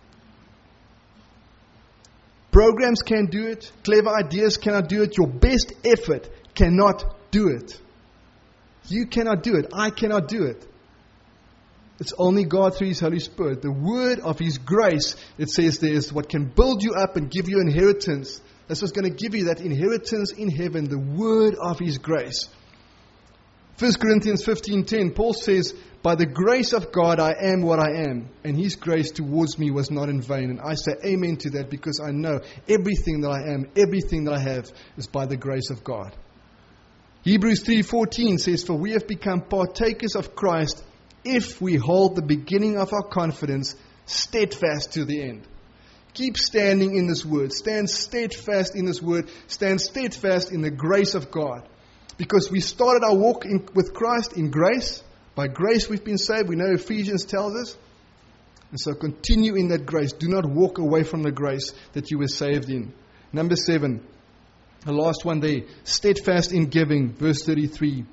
Programs can't do it. Clever ideas cannot do it. Your best effort cannot do it. You cannot do it. I cannot do it. It's only God through His Holy Spirit. The word of His grace, it says there, is what can build you up and give you inheritance. That's what's going to give you that inheritance in heaven, the word of His grace. First Corinthians fifteen ten, Paul says, by the grace of God I am what I am, and His grace towards me was not in vain. And I say amen to that, because I know everything that I am, everything that I have is by the grace of God. Hebrews three fourteen says, for we have become partakers of Christ if we hold the beginning of our confidence steadfast to the end. Keep standing in this word. Stand steadfast in this word. Stand steadfast in the grace of God. Because we started our walk in, with Christ in grace. By grace we've been saved. We know Ephesians tells us. And so continue in that grace. Do not walk away from the grace that you were saved in. Number seven. The last one there. Steadfast in giving. Verse thirty-three.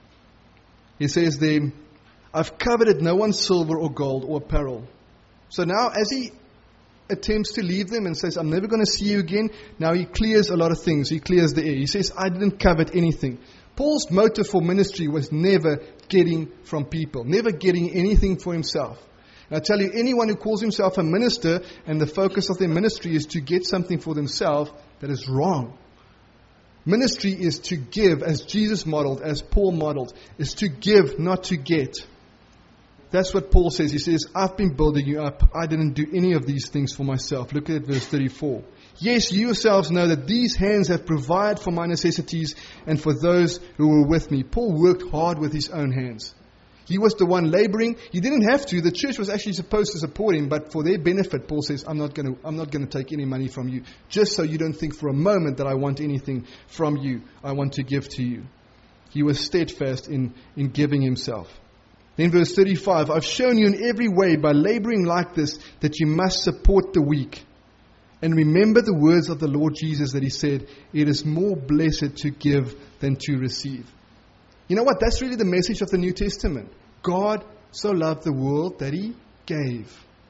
He says there, I've coveted no one's silver or gold or apparel. So now as he attempts to leave them and says, I'm never going to see you again. Now he clears a lot of things. He clears the air. He says, I didn't covet anything. Paul's motive for ministry was never getting from people, never getting anything for himself. And I tell you, anyone who calls himself a minister and the focus of their ministry is to get something for themselves, that is wrong. Ministry is to give, as Jesus modeled, as Paul modeled, is to give, not to get. That's what Paul says. He says, I've been building you up. I didn't do any of these things for myself. Look at verse thirty-four. Yes, you yourselves know that these hands have provided for my necessities and for those who were with me. Paul worked hard with his own hands. He was the one laboring. He didn't have to. The church was actually supposed to support him, but for their benefit, Paul says, I'm not going to, I'm not going to take any money from you, just so you don't think for a moment that I want anything from you. I want to give to you. He was steadfast in, in giving himself. Then verse thirty-five, I've shown you in every way by laboring like this that you must support the weak. And remember the words of the Lord Jesus that he said, it is more blessed to give than to receive. You know what? That's really the message of the New Testament. God so loved the world that he gave.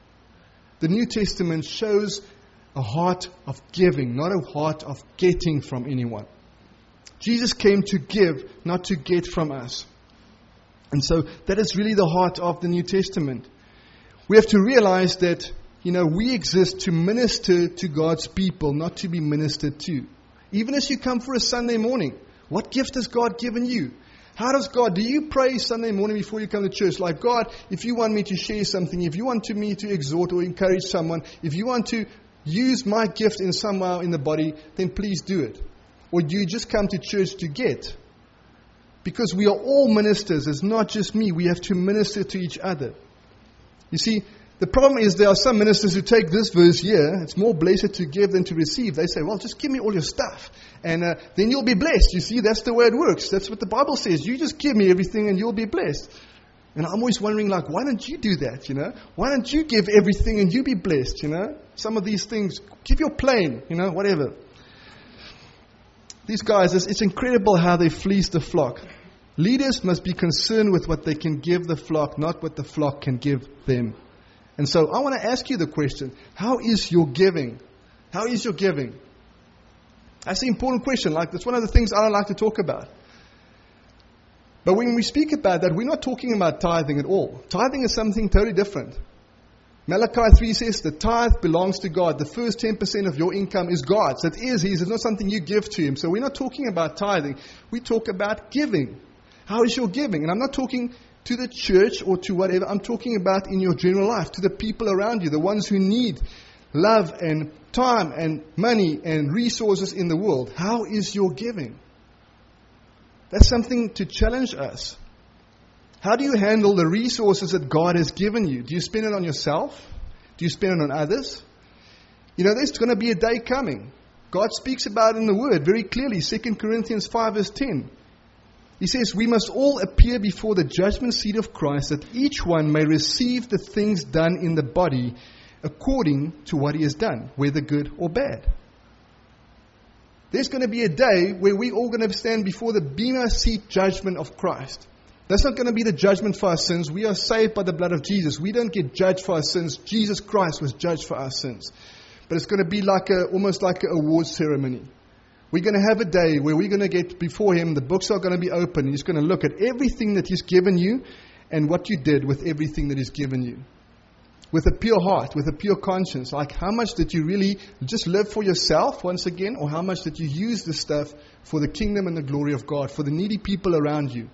The New Testament shows a heart of giving, not a heart of getting from anyone. Jesus came to give, not to get from us. And so that is really the heart of the New Testament. We have to realize that, you know, we exist to minister to God's people, not to be ministered to. Even as you come for a Sunday morning, what gift has God given you? How does God, do you pray Sunday morning before you come to church? Like, God, if you want me to share something, if you want to me to exhort or encourage someone, if you want to use my gift in somehow in the body, then please do it. Or do you just come to church to get? Because we are all ministers. It's not just me. We have to minister to each other. You see, the problem is there are some ministers who take this verse here. It's more blessed to give than to receive. They say, well, just give me all your stuff. And uh, then you'll be blessed. You see, that's the way it works. That's what the Bible says. You just give me everything and you'll be blessed. And I'm always wondering, like, why don't you do that, you know? Why don't you give everything and you be blessed, you know? Some of these things, give your plane, you know, whatever. These guys, it's, it's incredible how they fleece the flock. Leaders must be concerned with what they can give the flock, not what the flock can give them. And so I want to ask you the question, how is your giving? How is your giving? That's an important question. Like, that's one of the things I don't like to talk about. But when we speak about that, we're not talking about tithing at all. Tithing is something totally different. Malachi three says the tithe belongs to God. The first ten percent of your income is God's. That is His. It's not something you give to Him. So we're not talking about tithing. We talk about giving. How is your giving? And I'm not talking to the church or to whatever. I'm talking about in your general life, to the people around you, the ones who need love and time and money and resources in the world. How is your giving? That's something to challenge us. How do you handle the resources that God has given you? Do you spend it on yourself? Do you spend it on others? You know, there's going to be a day coming. God speaks about it in the Word very clearly. Second Corinthians five verse ten. He says, we must all appear before the judgment seat of Christ, that each one may receive the things done in the body according to what he has done, whether good or bad. There's going to be a day where we're all going to stand before the Bema seat judgment of Christ. That's not going to be the judgment for our sins. We are saved by the blood of Jesus. We don't get judged for our sins. Jesus Christ was judged for our sins. But it's going to be like a, almost like an awards ceremony. We're going to have a day where we're going to get before Him. The books are going to be open. He's going to look at everything that He's given you and what you did with everything that He's given you. With a pure heart, with a pure conscience. Like, how much did you really just live for yourself once again, or how much did you use this stuff for the kingdom and the glory of God, for the needy people around you?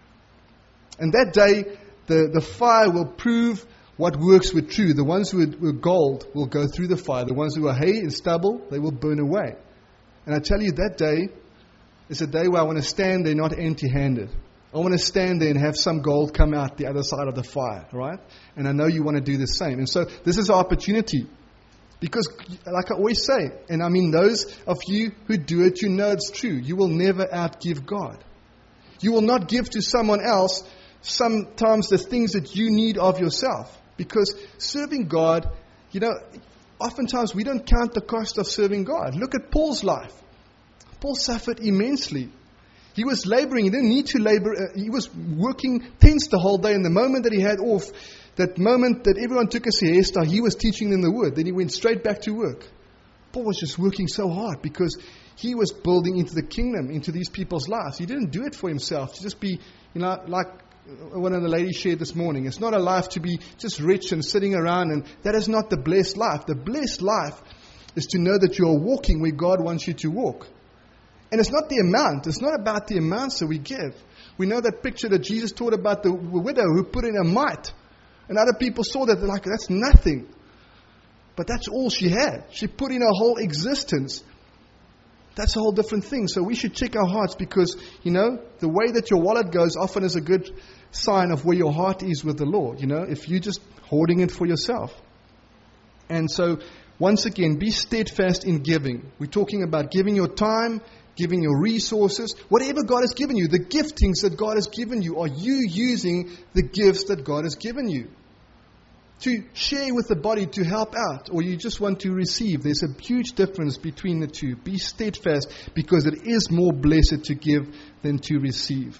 And that day, the, the fire will prove what works were true. The ones who were gold will go through the fire. The ones who are hay and stubble, they will burn away. And I tell you, that day is a day where I want to stand there not empty-handed. I want to stand there and have some gold come out the other side of the fire, right? And I know you want to do the same. And so this is our opportunity. Because, like I always say, and I mean those of you who do it, you know it's true. You will never outgive God. You will not give to someone else sometimes the things that you need of yourself. Because serving God, you know, oftentimes we don't count the cost of serving God. Look at Paul's life. Paul suffered immensely. He was laboring. He didn't need to labor. Uh, he was working tents the whole day. And the moment that he had off, that moment that everyone took a siesta, he was teaching them the word. Then he went straight back to work. Paul was just working so hard because he was building into the kingdom, into these people's lives. He didn't do it for himself, to just be, you know, like one of the ladies shared this morning. It's not a life to be just rich and sitting around, and that is not the blessed life. The blessed life is to know that you are walking where God wants you to walk. And it's not the amount. It's not about the amounts that we give. We know that picture that Jesus taught about the widow who put in a mite. And other people saw that, they're like, that's nothing. But that's all she had. She put in her whole existence. That's a whole different thing. So we should check our hearts, because, you know, the way that your wallet goes often is a good sign of where your heart is with the Lord. You know, if you're just hoarding it for yourself. And so, once again, be steadfast in giving. We're talking about giving your time, giving your resources, whatever God has given you, the giftings that God has given you. Are you using the gifts that God has given you to share with the body, to help out, or you just want to receive? There's a huge difference between the two. Be steadfast, because it is more blessed to give than to receive.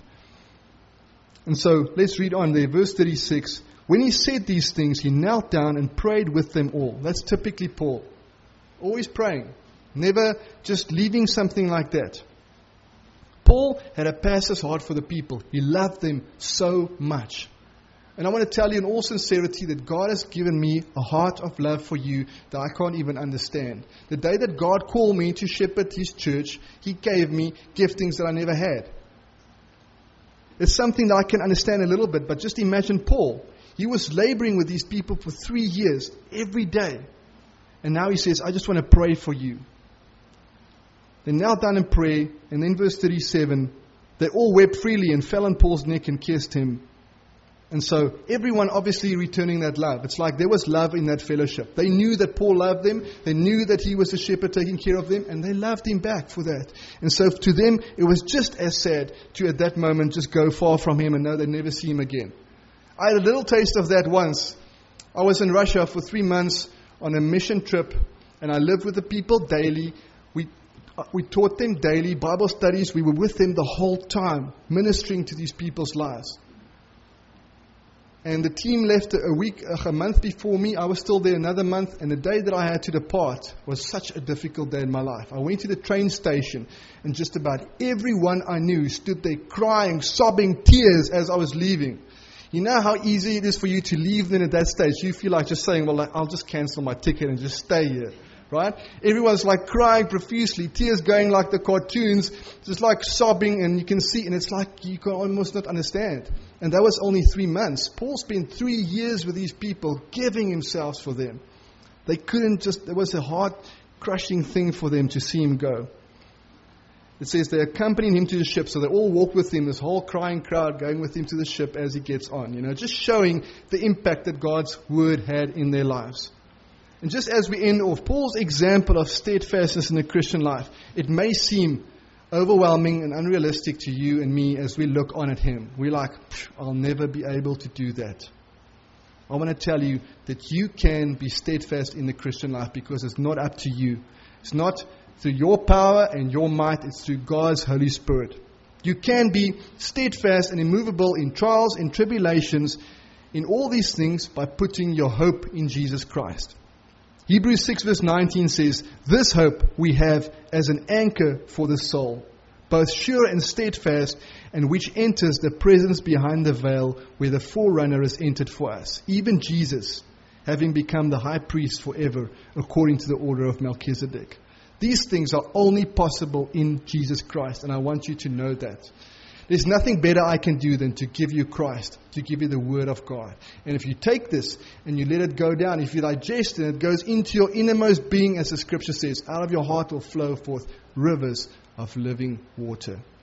And so let's read on there, verse thirty-six. When he said these things, he knelt down and prayed with them all. That's typically Paul. Always praying. Never just leaving something like that. Paul had a pastor's heart for the people. He loved them so much. And I want to tell you in all sincerity that God has given me a heart of love for you that I can't even understand. The day that God called me to shepherd His church, He gave me giftings that I never had. It's something that I can understand a little bit, but just imagine Paul. He was laboring with these people for three years, every day. And now he says, I just want to pray for you. They knelt down in prayer, and then verse thirty-seven, they all wept freely and fell on Paul's neck and kissed him. And so everyone obviously returning that love. It's like there was love in that fellowship. They knew that Paul loved them. They knew that he was a shepherd taking care of them. And they loved him back for that. And so to them, it was just as sad to at that moment just go far from him and know they'd never see him again. I had a little taste of that once. I was in Russia for three months on a mission trip. And I lived with the people daily. We we taught them daily Bible studies. We were with them the whole time, ministering to these people's lives. And the team left a week, a month before me. I was still there another month. And the day that I had to depart was such a difficult day in my life. I went to the train station, and just about everyone I knew stood there crying, sobbing, tears as I was leaving. You know how easy it is for you to leave then at that stage. You feel like just saying, well, I'll just cancel my ticket and just stay here. Right? Everyone's like crying profusely, tears going like the cartoons, just like sobbing, and you can see, and it's like you can almost not understand. And that was only three months. Paul spent three years with these people, giving himself for them. They couldn't just, it was a heart-crushing thing for them to see him go. It says they accompanied him to the ship, so they all walked with him, this whole crying crowd going with him to the ship as he gets on. You know, just showing the impact that God's word had in their lives. And just as we end off, Paul's example of steadfastness in the Christian life, it may seem overwhelming and unrealistic to you and me as we look on at him. We're like, I'll never be able to do that. I want to tell you that you can be steadfast in the Christian life, because it's not up to you. It's not through your power and your might, it's through God's Holy Spirit. You can be steadfast and immovable in trials, in tribulations, in all these things by putting your hope in Jesus Christ. Hebrews six verse nineteen says, this hope we have as an anchor for the soul, both sure and steadfast, and which enters the presence behind the veil where the forerunner is entered for us, even Jesus, having become the high priest forever, according to the order of Melchizedek. These things are only possible in Jesus Christ, and I want you to know that. There's nothing better I can do than to give you Christ, to give you the Word of God. And if you take this and you let it go down, if you digest it, it goes into your innermost being, as the Scripture says, out of your heart will flow forth rivers of living water.